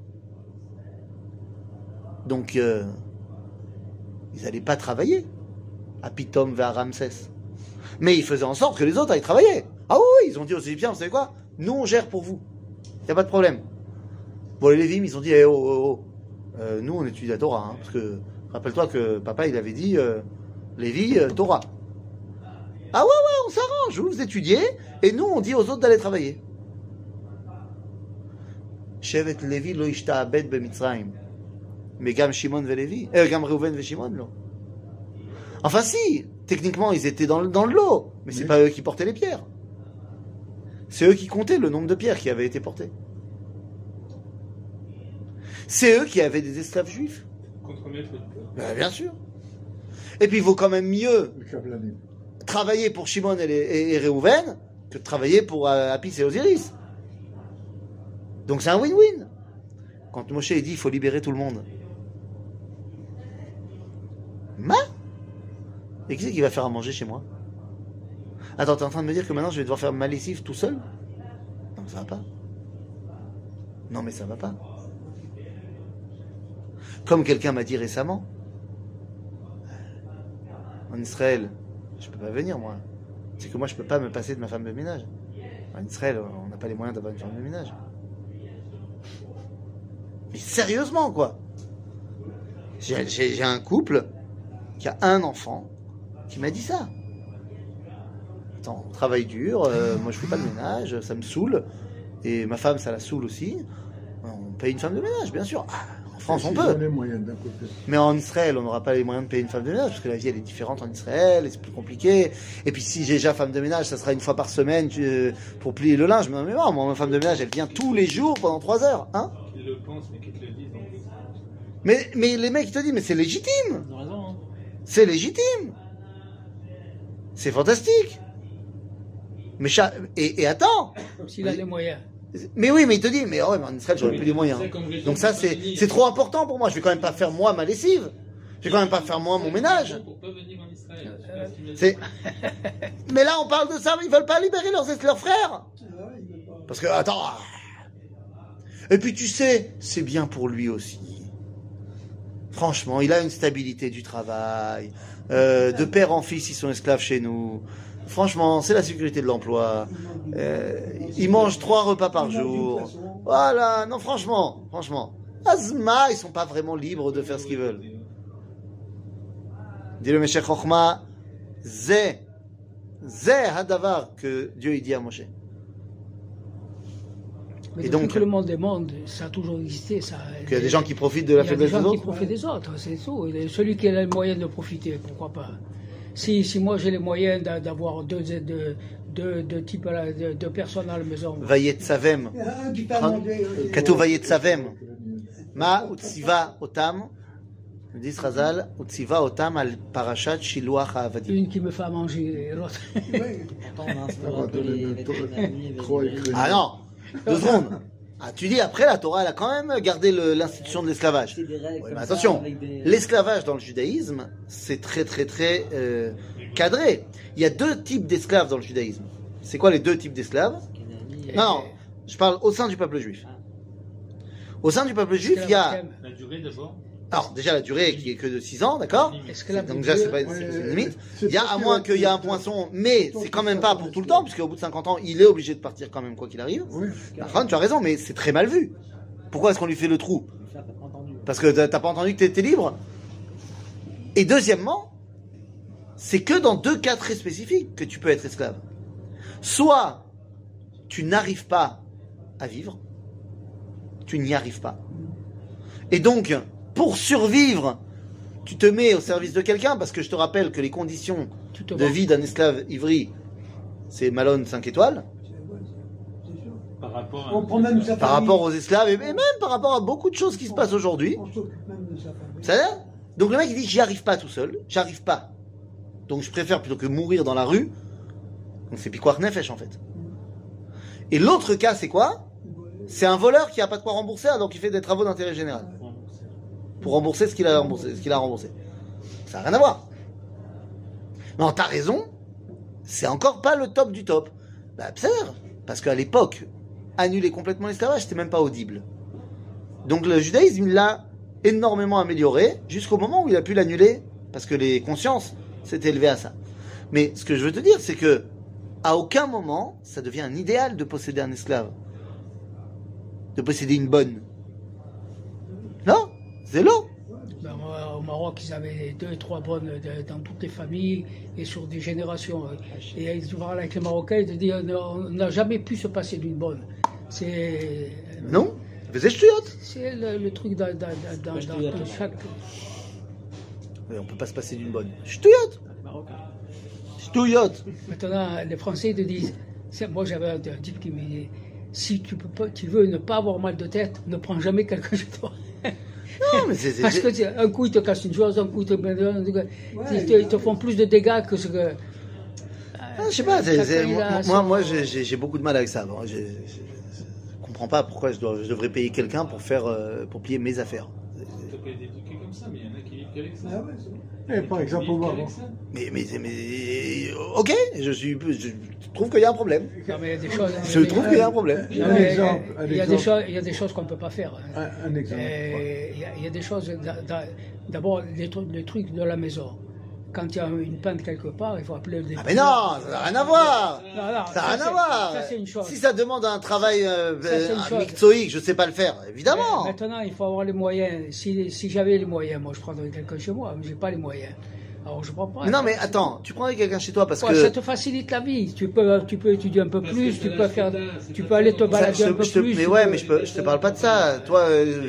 Donc, ils n'allaient pas travailler à Pitom vers Ramsès. Mais ils faisaient en sorte que les autres aillent travailler. Ah oui, ils ont dit aux Égyptiens, vous savez quoi? Nous, on gère pour vous. Il n'y a pas de problème. Bon, les Lévim, ils ont dit, eh, nous, on étudie la Torah. Hein, parce que, rappelle-toi que papa, il avait dit, Lévi, Torah. Ah ouais, on s'arrange. Vous étudiez, et nous, on dit aux autres d'aller travailler. Shevet Lévi lo ishta'abed b'Mitzrayim. Mais Gam Shimon ve Lévi. Gam Reuven ve Shimon, lo. Enfin, si. Techniquement, ils étaient dans le lot. Mais c'est pas eux qui portaient les pierres. C'est eux qui comptaient le nombre de pierres qui avaient été portées. C'est eux qui avaient des esclaves juifs. Contre-maître du peuple. Bien sûr. Et puis il vaut quand même mieux travailler pour Shimon et Reuven que de travailler pour Apis et Osiris. Donc c'est un win-win. Quand Moshe dit il faut libérer tout le monde. Et qui c'est qui va faire à manger chez moi? Attends, t'es en train de me dire que maintenant je vais devoir faire ma lessive tout seul? Non, ça va pas. Non, mais ça va pas. Comme quelqu'un m'a dit récemment, en Israël, je peux pas venir moi. C'est que moi je peux pas me passer de ma femme de ménage. En Israël, on n'a pas les moyens d'avoir une femme de ménage. Mais sérieusement quoi. J'ai un couple qui a un enfant qui m'a dit ça. Attends, on travaille dur, moi je fais pas de ménage, ça me saoule, et ma femme ça la saoule aussi. On paye une femme de ménage, bien sûr. En France on peut. Mais en Israël on n'aura pas les moyens de payer une femme de ménage, parce que la vie elle est différente en Israël, et c'est plus compliqué. Et puis si j'ai déjà femme de ménage, ça sera une fois par semaine pour plier le linge. Mais non, moi ma femme de ménage elle vient tous les jours pendant 3 heures. Hein? Qu'ils le pensent, mais qu'ils te le disent. Mais les mecs ils te disent, mais c'est légitime. Ils ont raison, hein. C'est légitime. C'est fantastique. Mais et attends. S'il a les moyens. Mais oui, mais il te dit, mais ouais, mais en Israël, j'aurais plus les moyens. Donc ça, c'est trop important pour moi. Je vais quand même pas faire moi ma lessive. Je vais quand même pas faire moi mon ménage. Pour pas venir en Israël. Mais là, on parle de ça, mais ils veulent pas libérer leurs frères. Parce que, attends. Et puis tu sais, c'est bien pour lui aussi. Franchement, il a une stabilité du travail. De père en fils, ils sont esclaves chez nous. Franchement, c'est la sécurité de l'emploi. Ils mangent 3 repas par jour. Voilà, non, franchement. Azma, ils sont pas vraiment libres de faire ce qu'ils veulent. Dit le Meshech Chochma, Zé Hadavar, que Dieu il dit à Moshe. Mais et depuis donc, que le monde est monde, ça a toujours existé. Qu'il y a des gens qui profitent de la faiblesse des autres. Il y a des gens qui profitent des autres, c'est tout. Et celui qui a les moyens de profiter, pourquoi pas. Si moi j'ai les moyens d'avoir deux types de personnes à la maison. Vayetzavem. Katou Vayetzavem. Ma utziva otam. Dit Razal, utziva otam al parashat Shiluach ha'avadim. Une qui me fait à manger et l'autre. Ah non, 2 secondes. Ah, tu dis après la Torah elle a quand même gardé l'institution de l'esclavage. Ouais, mais attention, l'esclavage dans le judaïsme c'est très cadré. Il y a 2 types d'esclaves dans le judaïsme. C'est quoi les 2 types d'esclaves? Non, je parle au sein du peuple juif. Au sein du peuple juif, il y a La durée d'abord. alors déjà la durée qui est que de 6 ans, d'accord? Donc déjà c'est une limite. Il y a à moins qu'il y ait un poinçon, mais c'est quand même pas pour tout le temps, puisqu'au bout de 50 ans, il est obligé de partir quand même quoi qu'il arrive. Tu as raison, mais c'est très mal vu. Pourquoi est-ce qu'on lui fait le trou? Parce que t'as pas entendu que t'étais libre. Et deuxièmement, c'est que dans 2 cas très spécifiques que tu peux être esclave. Soit tu n'arrives pas à vivre, tu n'y arrives pas. Et donc, pour survivre, tu te mets au service de quelqu'un, parce que je te rappelle que les conditions de vie d'un esclave ivri, c'est Malone 5 étoiles. Par rapport On prend même sa Par famille. rapport aux esclaves, et même par rapport à beaucoup de choses qui se passent aujourd'hui. On s'occupe même de sa famille. Ça va? Donc le mec il dit j'y arrive pas tout seul, j'arrive pas. Donc je préfère plutôt que mourir dans la rue. Donc c'est Pikuach Nefesh en fait. Et l'autre cas c'est quoi? C'est un voleur qui a pas de quoi rembourser, donc il fait des travaux d'intérêt général. Pour rembourser ce qu'il a remboursé. Ça n'a rien à voir. Non, t'as raison. C'est encore pas le top du top. Bah, parce qu'à l'époque, annuler complètement l'esclavage, c'était même pas audible. Donc le judaïsme, il l'a énormément amélioré jusqu'au moment où il a pu l'annuler parce que les consciences s'étaient élevées à ça. Mais ce que je veux te dire, c'est que à aucun moment, ça devient un idéal de posséder un esclave. De posséder une bonne. Non, c'est l'eau. Ben, au Maroc, ils avaient 2 et 3 bonnes dans toutes les familles et sur des générations. Et ils parlent avec les Marocains, ils te disent on n'a jamais pu se passer d'une bonne. C'est. Non, vous êtes ch'touillotte. C'est le truc dans chaque. Mais on peut pas se passer d'une bonne. Ch'touillotte. Ch'touillotte. Maintenant, les Français ils te disent moi j'avais un type qui me dit si tu veux ne pas avoir mal de tête, ne prends jamais quelqu'un chez toi. Non, mais c'est. Parce que un coup ils te cassent une chose, un coup ils te font plus de dégâts que ce que. Ah, je sais pas, moi j'ai beaucoup de mal avec ça. Bon, je comprends pas pourquoi je devrais payer quelqu'un pour plier mes affaires. Tu peux des trucs comme ça, mais il y en a qui vivent qu'avec ça. Ah ouais, c'est bon. Et par exemple, au Maroc. Mais ok, je trouve qu'il y a un problème. Non, mais il y a des choses. Je trouve qu'il y a un problème. Non, Un mais exemple, il y a des choses qu'on ne peut pas faire. Hein. Un exemple. Il y a des choses. D'abord, les trucs de la maison. Quand il y a une panne quelque part, il faut appeler le Ah mais non, ça n'a rien à voir. Non, Ça n'a rien à voir. Ça, c'est une chose. Si ça demande un travail c'est une chose. mixoïque, je sais pas le faire, évidemment. Maintenant, il faut avoir les moyens. Si j'avais les moyens, moi, je prendrais quelqu'un chez moi, mais j'ai pas les moyens. Alors, je prends pas. Non mais attends, tu prendrais quelqu'un chez toi parce que ça te facilite la vie. Tu peux étudier un peu plus, tu peux aller te balader un peu plus. Mais ouais, mais je te parle pas de ça. Toi,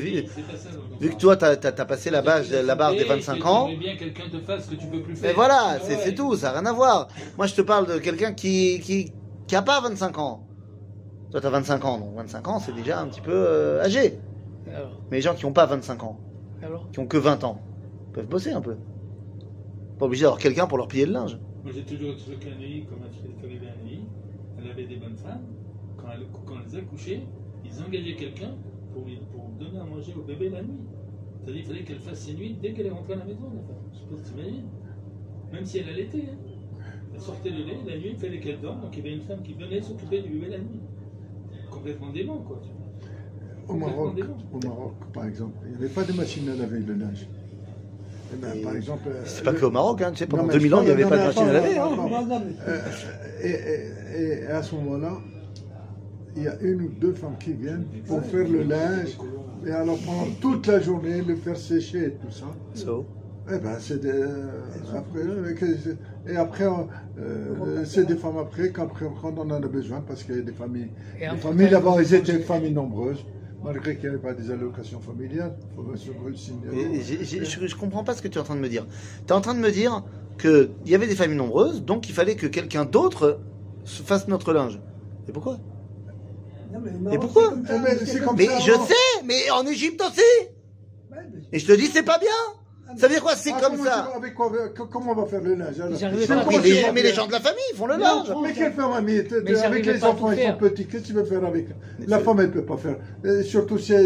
vu que toi t'as passé la barre des 25 ans. Bien quelqu'un te fasse ce que tu peux plus faire. Mais voilà, c'est tout, ça n'a rien à voir. Moi, je te parle de quelqu'un qui a pas 25 ans. Toi, t'as 25 ans, donc 25 ans, c'est déjà un petit peu âgé. Alors, Mais les gens qui n'ont pas 25 ans, alors qui ont que 20 ans, peuvent bosser un peu. Pas obligé d'avoir quelqu'un pour leur plier le linge. Moi j'ai toujours trouvé qu'un nuit, comme elle arrivait à nuit, elle avait des bonnes femmes. Quand elle accouchait, ils engageaient quelqu'un pour donner à manger au bébé la nuit. C'est-à-dire qu'il fallait qu'elle fasse ses nuits dès qu'elle est rentrée à la maison. Enfin, je sais pas si t'imagines. Même si elle allaitait. Hein. Elle sortait le lait, la nuit il fallait qu'elle dorme, donc il y avait une femme qui venait s'occuper du bébé la nuit. Complètement dément, quoi. Au Maroc, par exemple, il n'y avait pas de machine à laver le linge. Eh ben, par exemple, C'est pas que au Maroc, hein, tu sais, pendant non, mais 2000 ans, il n'y avait non, pas de mais machine à laver. attends, Hein. Et à ce moment-là, il y a 1 ou 2 femmes qui viennent pour faire le linge, et alors pendant toute la journée, le faire sécher et tout ça. So. Eh ben, après, c'est des femmes après, quand on en a besoin, parce qu'il y a des familles. Les familles d'abord, ils étaient familles nombreuses, malgré qu'il n'y avait pas des allocations familiales. Je comprends pas ce que tu es en train de me dire. Tu es en train de me dire qu'il y avait des familles nombreuses, donc il fallait que quelqu'un d'autre fasse notre linge. Et pourquoi? Non, mais au Et Maroc, pourquoi? c'est comme ça. Mais Mais je sais, mais en Égypte aussi. Ouais, mais- Et je te dis, c'est pas bien. Ça veut dire quoi? C'est comme ça. Avec quoi, comment on va faire le linge alors? Ils arrivaient Comment pas à tu faire. vas Mais les faire gens de la famille font le Non, linge. Mais quelle femme amie? ils Avec arrivaient les pas à enfants, tout ils sont faire. petits. Qu'est-ce que tu veux faire avec? La femme, elle ne peut pas faire. Surtout si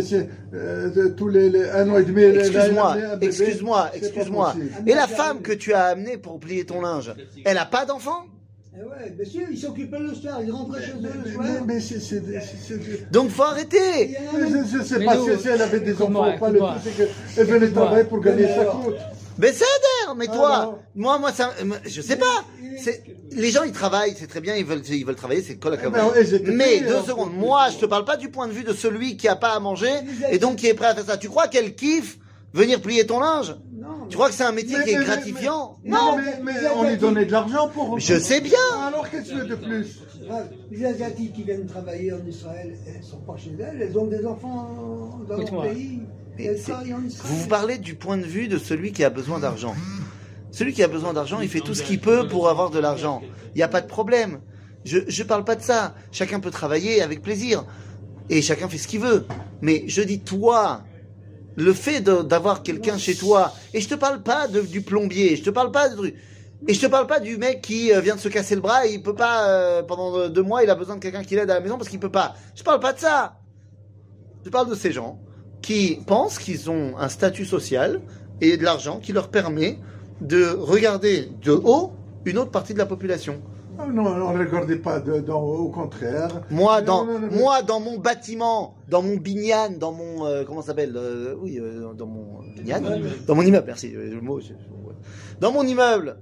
tous les 1 an et demi. Excuse-moi. Et la femme que tu as amenée pour plier ton linge, elle a pas d'enfant? Eh ouais, monsieur, ils s'occupaient le soir, ils rentraient chez eux le soir. Mais c'est. Donc faut arrêter. Je ne sais Mais pas nous, si elle avait des écoute-moi, enfants ou pas. Le écoute-moi. truc, c'est qu'elle venait travailler pour gagner Mais sa alors. croûte. Mais ça adhère, mais toi, Alors. moi, ça, je sais pas. Les gens, ils travaillent, c'est très bien, ils veulent travailler, c'est cool à Eh ben, ils étaient Mais payés, 2 alors. secondes, moi, je te parle pas du point de vue de celui qui a pas à manger et donc qui est prêt à faire ça. Tu crois qu'elle kiffe venir plier ton linge? Non, Tu crois que c'est un métier qui est gratifiant? Non, mais on lui donnait de l'argent pour. Je sais bien. Alors qu'est-ce que tu veux de plus? Les Asiatiques qui viennent travailler en Israël, elles ne sont pas chez elles, elles ont des enfants dans leur Écoute-moi. pays. Mais Elles c'est- travaillent en Israël. Vous parlez du point de vue de celui qui a besoin d'argent. Celui qui a besoin d'argent, il fait tout ce qu'il peut pour avoir de l'argent. Il n'y a pas de problème. Je parle pas de ça. Chacun peut travailler avec plaisir. Et chacun fait ce qu'il veut. Mais je dis toi, le fait d'avoir quelqu'un chez toi, et je te parle pas du plombier, je te parle pas de truc. Et je te parle pas du mec qui vient de se casser le bras et il peut pas, pendant 2 mois, il a besoin de quelqu'un qui l'aide à la maison parce qu'il peut pas. Je parle pas de ça. Je parle de ces gens qui pensent qu'ils ont un statut social et de l'argent qui leur permet de regarder de haut une autre partie de la population. Ah non, on ne regardait pas au contraire. Moi, Non, dans mon bâtiment, dans mon binyan, dans mon, comment ça s'appelle, dans mon binyan, dans mon immeuble, merci, le mot, dans mon immeuble,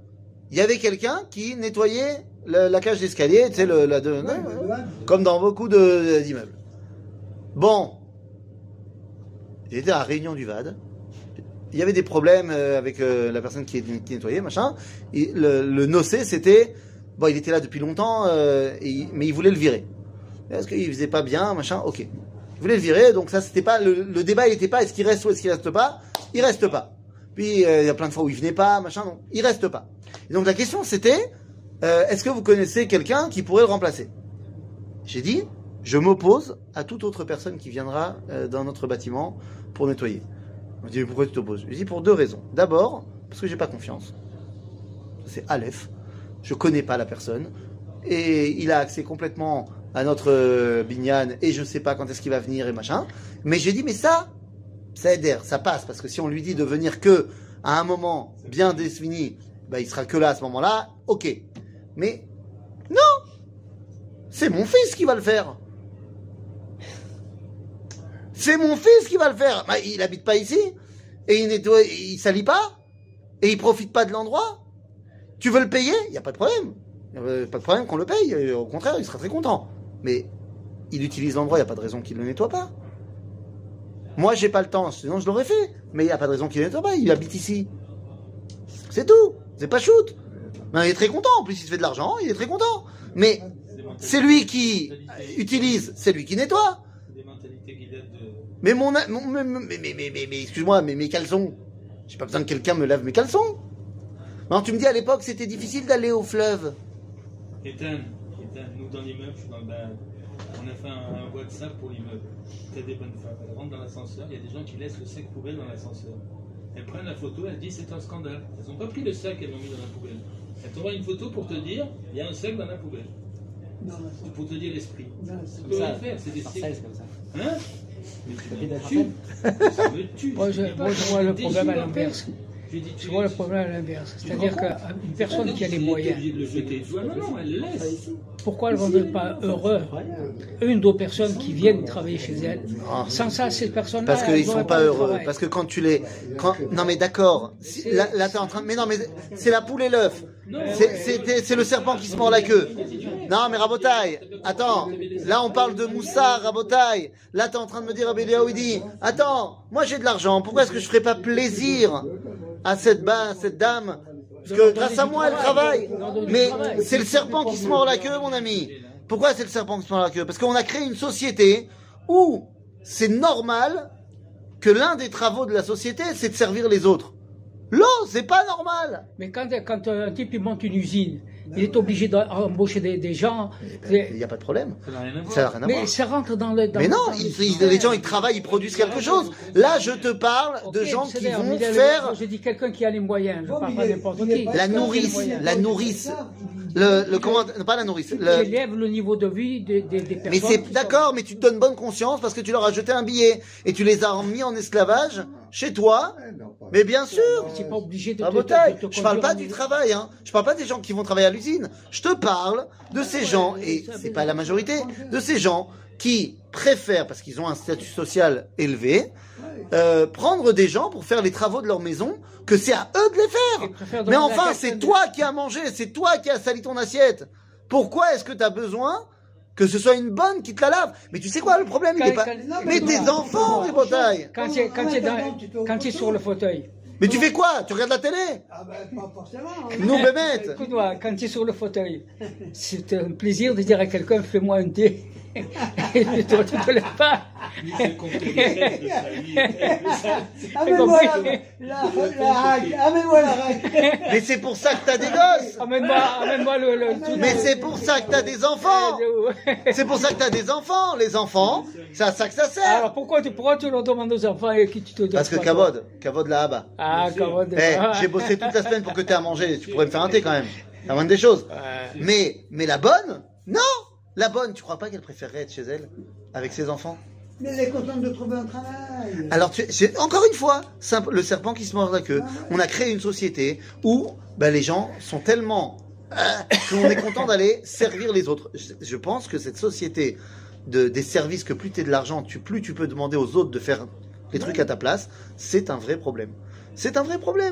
il y avait quelqu'un qui nettoyait la cage d'escalier, tu sais, comme dans beaucoup d'immeubles. Bon, j'étais à la réunion du VAD. Il y avait des problèmes avec la personne qui nettoyait, machin. Et le nocé, c'était... Bon, il était là depuis longtemps, mais il voulait le virer. Parce qu'il faisait pas bien, machin, ok. Il voulait le virer, donc ça, c'était pas... Le débat, il était pas est-ce qu'il reste ou est-ce qu'il reste pas. Il reste pas. Puis, il y a plein de fois où il venait pas, machin, non. Il reste pas. Et donc, la question, c'était... est-ce que vous connaissez quelqu'un qui pourrait le remplacer? J'ai dit, je m'oppose à toute autre personne qui viendra dans notre bâtiment pour nettoyer. On m'a dit, mais pourquoi tu t'opposes? Je lui ai dit, pour 2 raisons. D'abord, parce que j'ai pas confiance. C'est Aleph. Je connais pas la personne. Et il a accès complètement à notre binyan et je sais pas quand est-ce qu'il va venir et machin. Mais j'ai dit, mais ça aide, ça passe. Parce que si on lui dit de venir que à un moment bien défini, bah, il sera que là à ce moment-là, ok. Mais non, c'est mon fils qui va le faire. C'est mon fils qui va le faire. Bah, il habite pas ici et il salit pas et il profite pas de l'endroit. Tu veux le payer? Il y a pas de problème. Il y a pas de problème qu'on le paye. Au contraire, il sera très content. Mais il utilise l'endroit. Il y a pas de raison qu'il le nettoie pas. Moi, j'ai pas le temps. Sinon, je l'aurais fait. Mais il y a pas de raison qu'il le nettoie pas. Il habite ici. C'est tout. C'est pas shoot. Mais il est très content. En plus, il se fait de l'argent. Il est très content. Mais c'est lui qui utilise. C'est lui qui nettoie. Mais mais excuse-moi, mais mes caleçons, j'ai pas besoin que quelqu'un me lave mes caleçons. Non, tu me dis à l'époque c'était difficile d'aller au fleuve. Ethan, nous dans l'immeuble, je suis dans le bar. On a fait un WhatsApp pour l'immeuble. T'as des bonnes femmes, elles rentrent dans l'ascenseur, il y a des gens qui laissent le sac poubelle dans l'ascenseur. Elles prennent la photo, elles disent c'est un scandale. Elles n'ont pas pris le sac, elles l'ont mis dans la poubelle. Elles t'envoient une photo pour te dire il y a un sac dans la poubelle. Pour te dire l'esprit. C'est comme ça, c'est des Marseille, c'est comme ça. Hein? Moi, je vois le problème à l'inverse. Je vois le problème à l'inverse. C'est-à-dire qu'une personne qui a les moyens, pourquoi elles ne vont pas heureux une ou deux personnes qui viennent travailler chez elles? Sans ça, ces personnes-là. Parce qu'ils ne sont pas heureux. Parce que quand tu les. Non, mais d'accord. Là, t'es en train de. Mais non, mais c'est la poule et l'œuf. C'est le serpent qui se mord la queue. Non, mais Rabotaï, attends. Là, on parle de Moussa, Rabotaï. Là, t'es en train de me dire, Abéliaou, il dit attends, moi j'ai de l'argent. Pourquoi est-ce que je ne ferais pas plaisir à cette dame? Parce que grâce à moi, elle travaille. Mais c'est le serpent qui se mord la queue, mon ami. Pourquoi c'est le serpent qui se mord la queue? Parce qu'on a créé une société où c'est normal que l'un des travaux de la société, c'est de servir les autres. Non, c'est pas normal. Mais quand un type il monte une usine, il est obligé d'embaucher des gens. Il n'y a pas de problème. Ça n'a rien à voir. Mais ça rentre dans le. Mais non, les gens ils travaillent, ils produisent quelque chose. Là, je te parle de gens qui vont faire. Je dis quelqu'un qui a les moyens. Je parle pas n'importe qui. La nourrice. Pas la nourrice. Qui élève le niveau de vie des personnes. Mais c'est d'accord, mais tu te donnes bonne conscience parce que tu leur as jeté un billet et tu les as mis en esclavage chez toi. Mais bien sûr. C'est pas obligé de Je parle pas du travail, hein. Je parle pas des gens qui vont travailler à l'usine. Je te parle de ces gens, et c'est pas la majorité, de ces gens qui préfèrent, parce qu'ils ont un statut social élevé, prendre des gens pour faire les travaux de leur maison, que c'est à eux de les faire. Mais enfin, c'est toi qui as mangé, c'est toi qui as sali ton assiette. Pourquoi est-ce que tu as besoin que ce soit une bonne qui te la lave? Mais tu sais quoi, le problème, il est pas... Mais tes enfants, les batailles. Quand tu es sur le fauteuil. Mais tu fais quoi? Tu regardes la télé? Ah ben, pas forcément. Nous, Bémet. Écoute-moi, quand tu es sur le fauteuil, c'est un plaisir de dire à quelqu'un, fais-moi un thé. Et toi, tu ne te lèves pas. Amène-moi la rague. Amène-moi la rague. Mais c'est pour ça que t'as des gosses. Amène-moi le... Mais c'est pour ça que t'as des enfants. C'est pour ça que t'as des enfants. Les enfants, c'est à ça que ça sert. Alors pourquoi tu leur demandes aux enfants et qui tu te donnes? Parce que Kavod là-bas. Ah, Kavod. J'ai bossé toute la semaine pour que t'aies à manger. Tu pourrais me faire un thé quand même. La moindre des choses. Mais la bonne, non. La bonne, tu crois pas qu'elle préférerait être chez elle avec ses enfants? Mais elle est contente de trouver un travail. Alors, encore une fois, le serpent qui se mord la queue. On a créé une société où les gens sont tellement qu'on est content d'aller servir les autres. Je pense que cette société des services, que plus tu as de l'argent, plus tu peux demander aux autres de faire les trucs à ta place, c'est un vrai problème. C'est un vrai problème.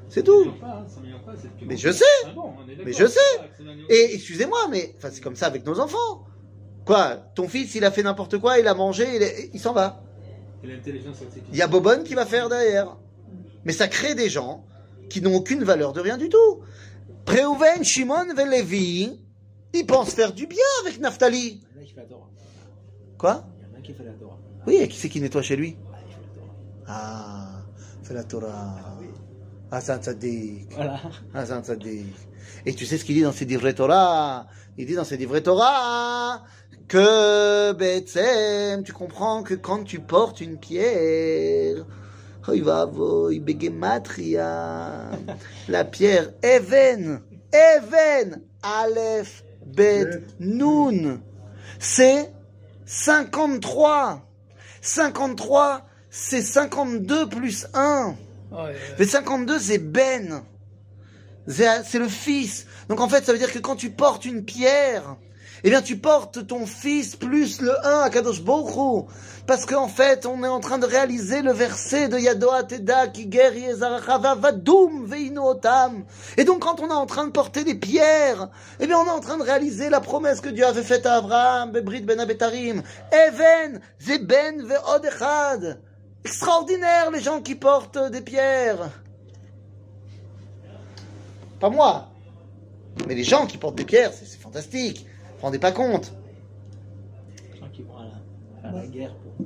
C'est tout. Ça m'améliore pas, c'est plus Mais bon. je sais. Ah bon, on est d'accord, Mais je sais. c'est ça, Et excusez-moi, mais enfin, c'est comme ça avec nos enfants. Quoi? Ton fils, il a fait n'importe quoi, il a mangé, il s'en va. Et l'intelligence artificielle. Il y a Bobonne qui va faire derrière. Mais ça crée des gens qui n'ont aucune valeur de rien du tout. Reuven, Shimon et Lévi, ils pensent faire du bien avec Naphtali. Il y en a qui fait la Torah. Quoi? Il y en a qui fait la Torah. Oui, et qui c'est qui nettoie chez lui? Ah, il fait la Torah. Ah, fait la Torah. Ah, c'est un tzaddik. Voilà. Ah, c'est un tzaddik. Et tu sais ce qu'il dit dans ses divrei Torah? Il dit dans ses divrei Torah que, Betsem, tu comprends que quand tu portes une pierre, oy vavoy, begematria, la pierre, Even, Aleph, Bet, Nun, c'est 53. 53, c'est 52 plus 1. Mais 52, c'est Ben. C'est le fils. Donc en fait, ça veut dire que quand tu portes une pierre, eh bien tu portes ton fils plus le 1 à Kadosh Baruch Hu. Parce qu'en fait, on est en train de réaliser le verset de Yadoa Teda ki ger yezaracha vadum veinu otam. Et donc quand on est en train de porter des pierres, eh bien on est en train de réaliser la promesse que Dieu avait faite à Abraham, Bebrit ben Abetarim. Even, ze ben ve'od echad. Extraordinaire les gens qui portent des pierres. Pas moi. Mais les gens qui portent des pierres, c'est fantastique. Vous vous rendez pas compte. Les gens qui vont à la guerre pour...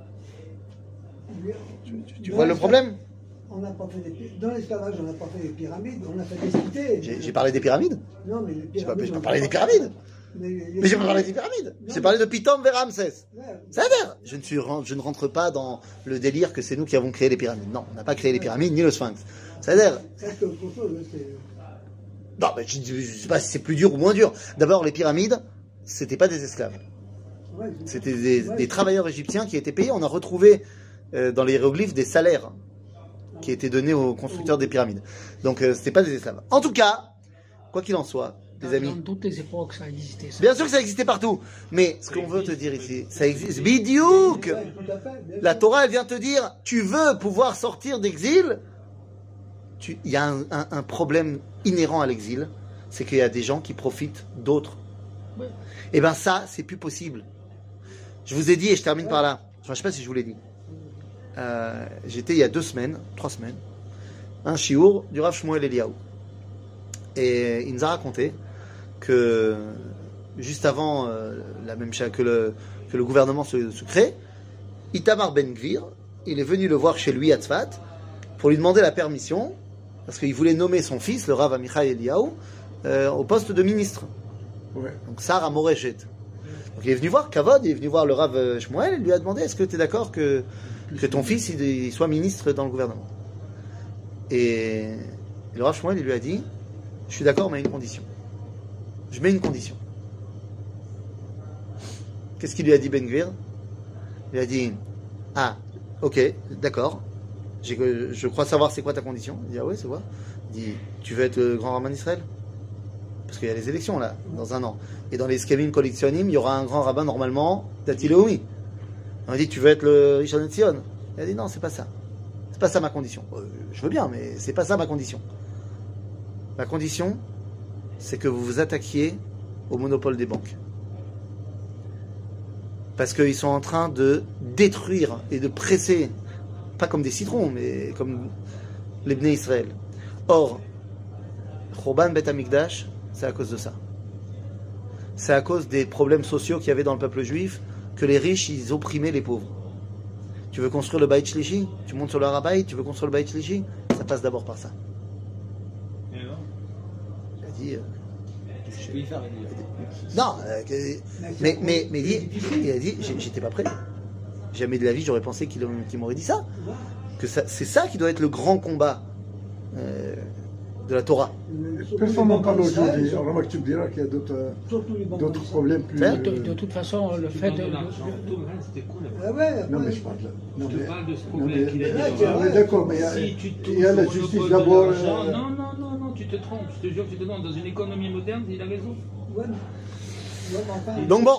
Tu vois le problème? On n'a pas fait dans l'esclavage, on n'a pas fait les pyramides, on a fait des cités. J'ai parlé des pyramides. Non, mais les pyramides. J'ai pas parlé des pyramides. Mais j'ai pas parlé des pyramides. J'ai parlé de Pithom vers Ramsès. C'est-à-dire, je ne rentre pas dans le délire que c'est nous qui avons créé les pyramides. Non, on n'a pas créé les pyramides ni le Sphinx. C'est-à-dire. C'est autre chose, c'est. Non, mais je ne sais pas si c'est plus dur ou moins dur. D'abord, les pyramides, c'était pas des esclaves. C'était des travailleurs égyptiens qui étaient payés. On a retrouvé dans les hiéroglyphes des salaires qui étaient donnés aux constructeurs des pyramides. Donc, c'était pas des esclaves. En tout cas, quoi qu'il en soit, les amis. Dans toutes les époques, ça existait. Ça. Bien sûr que ça existait partout. Mais ce qu'on veut te dire ici, ça existe. Bidiouk! La Torah, elle vient te dire, tu veux pouvoir sortir d'exil? Il y a un problème inhérent à l'exil, c'est qu'il y a des gens qui profitent d'autres. Ouais. Et bien ça, c'est plus possible. Je vous ai dit, et je termine par là, je ne sais pas si je vous l'ai dit, j'étais il y a 3 semaines, un shiur du Rav Shmuel Eliyahu. Et il nous a raconté que juste avant que le gouvernement se crée, Itamar Ben Gvir, il est venu le voir chez lui à Tzfat pour lui demander la permission parce qu'il voulait nommer son fils, le Rav Amichai Eliyahu, au poste de ministre. Ouais. Donc Sarah Moreshet. Donc il est venu voir Kavod, il est venu voir le Rav Shmuel, il lui a demandé est-ce que tu es d'accord que ton fils il soit ministre dans le gouvernement. Et le Rav Shmuel il lui a dit je suis d'accord mais à une condition. Je mets une condition. Qu'est-ce qu'il lui a dit Ben Gvir? Il a dit ah ok d'accord. Je crois savoir c'est quoi ta condition. Il dit ah ouais c'est quoi? Il dit tu veux être le grand rabbin d'Israël? Parce qu'il y a les élections là, dans 1 an. Et dans les Skevim Kollektionim, il y aura un grand rabbin normalement Dati Leumi. On a dit tu veux être le Rishon LeZion? Il a dit non c'est pas ça. C'est pas ça ma condition. Je veux bien mais c'est pas ça ma condition. Ma condition c'est que vous vous attaquiez au monopole des banques. Parce qu'ils sont en train de détruire et de presser, pas comme des citrons, mais comme les Bnei Israël. Or, Choban Bet Hamikdash, c'est à cause de ça. C'est à cause des problèmes sociaux qu'il y avait dans le peuple juif, que les riches, ils opprimaient les pauvres. Tu veux construire le Beit Shlishi? Tu montes sur le Harabaï, tu veux construire le Beit Shlishi? Ça passe d'abord par ça. Et alors? Il a dit... Je peux y faire venir. Non, mais il a dit, j'étais pas prêt. Jamais de la vie, j'aurais pensé qu'il m'aurait dit ça. Que c'est ça qui doit être le grand combat de la Torah. Personne n'en parle aujourd'hui. Alors, tu me diras qu'il y a d'autres problèmes plus. De toute façon, le fait de. C'était cool. Ah ouais, Non, mais je parle là. Non, Je te mais. parle de ce Non, problème mais. qu'il a dit. On est d'accord, mais Si tu il y a la justice d'abord. Non, tu te trompes. Je te jure que tu te trompes. Dans une économie moderne, il a raison. Ouais, mais enfin, Donc bon,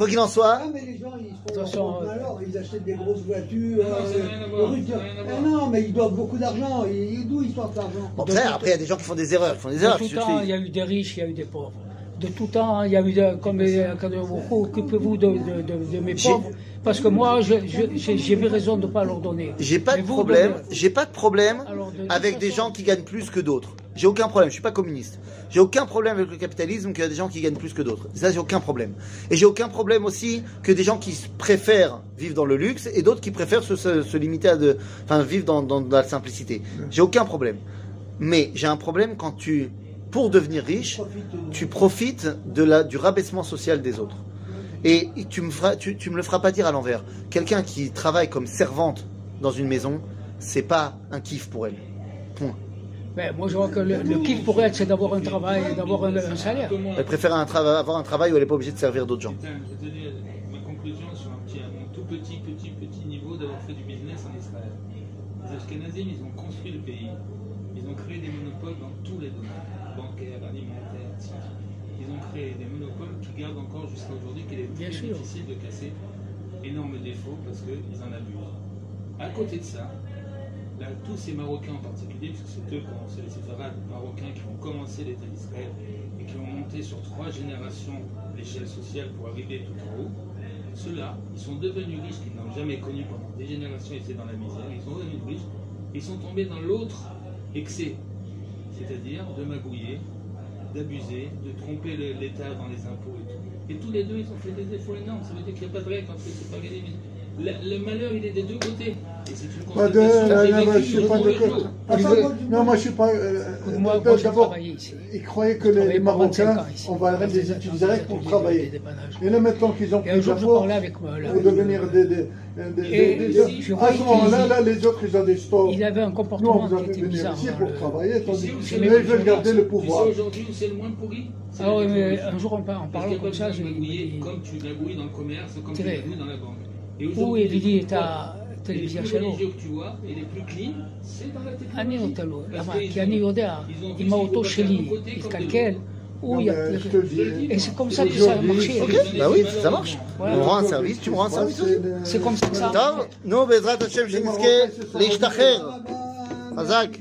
Quoi qu'il en soit, Ah, mais les gens, ils se font Attention, leur alors, ils achètent des grosses voitures. Non, ça n'a rien à voir, Russes. ça n'a rien à voir. Non, mais ils doivent beaucoup d'argent. D'où ils sortent l'argent? bon, après, il y a des gens qui font des erreurs. De tout temps, il y a eu des riches, il y a eu des pauvres. De tout temps, il y a eu comme occupez-vous de mes pauvres, parce que moi, j'ai vu raison de ne pas leur donner. J'ai pas de Mais vous, problème. donnez. J'ai pas de problème Alors, de toute avec des façon- gens qui gagnent plus que d'autres. J'ai aucun problème. Je suis pas communiste. J'ai aucun problème avec le capitalisme qu'il y a des gens qui gagnent plus que d'autres. Ça, j'ai aucun problème. Et j'ai aucun problème aussi que des gens qui préfèrent vivre dans le luxe et d'autres qui préfèrent se limiter à vivre dans la simplicité. J'ai aucun problème. Mais j'ai un problème quand pour devenir riche, tu profites du rabaissement social des autres. Et tu me le feras pas dire à l'envers. Quelqu'un qui travaille comme servante dans une maison, c'est pas un kiff pour elle. Point. Mais moi, je vois que le kiff pour elle, c'est d'avoir un travail, d'avoir un salaire. Elle préfère avoir un travail où elle n'est pas obligée de servir d'autres gens. Putain, je vais te dire ma conclusion sur un tout petit niveau d'avoir fait du business en Israël. Les Ashkenazim, ils ont construit le pays. Ils ont créé des monopoles dans tous les domaines, bancaires, alimentaires, etc. Ils ont créé des monopoles qui gardent encore jusqu'à aujourd'hui, qu'il est Bien très sûr. difficile de casser. Énorme défaut parce qu'ils en abusent. À côté de ça, là, tous ces Marocains en particulier, parce que c'est eux, c'est les séfarades marocains qui ont commencé l'État d'Israël et qui ont monté sur 3 générations l'échelle sociale pour arriver tout en haut, ceux-là, ils sont devenus riches qu'ils n'ont jamais connu pendant des générations, ils étaient dans la misère, ils sont devenus riches, ils sont tombés dans l'autre excès, c'est-à-dire de magouiller, d'abuser, de tromper l'État dans les impôts et tout. Et tous les deux, ils ont fait des efforts énormes, ça veut dire qu'il n'y a pas de règle quand c'est pas gagné. Le malheur, il est des deux côtés. Et c'est une Pas constatation. J'ai je vécu suis pas jour le d'accord. jour. Non, moi je suis pas. Moi, j'ai D'abord, travaillé ici. ils croyaient que J'ai travaillé les pendant 25 Marocains, ans ici. on va Dans les des utiliser pour ateliers, travailler. des dépannages. Et là maintenant qu'ils ont Et un pris jour, je d'abord, parlais avec moi, là. pour devenir je à voyais ce moment-là, qu'il- là, les autres ils ont des stores. Il avait un Nous, on comportement vous a qui fait était venir bizarre. ici dans pour le- travailler, tandis Tu que sais eux, où ils veulent garder le pouvoir. Tu sais aujourd'hui où c'est le moins pourri? C'est Ah la oui, mais technologie. un jour, en Parce parlant qu'il y a comme pas ça, besoin j'ai de magouiller dit, comme tu magouilles dans le commerce, comme tu Tiré. magouilles dans la banque. Et où aujourd'hui, Evidi les est à les télévision plus שלו. religieux que tu vois et les plus clean, c'est dans la אני technologie. נותן לו, Parce למה? qu'ils כי ont- אני יודע, ils ont vu אם ce האוטו qu'on peut faire שלי d'un côté comme de יתקלקל, Non, הוא mais je te le dis. Et c'est comme ça que Aujourd'hui, ça a marché. Ok, bah oui, ça marche. Voilà. On rend un service, tu me rends un service aussi. C'est comme ça que ça a טוב, נו, בעזרת השם שנזכה להשתחרר. חזק.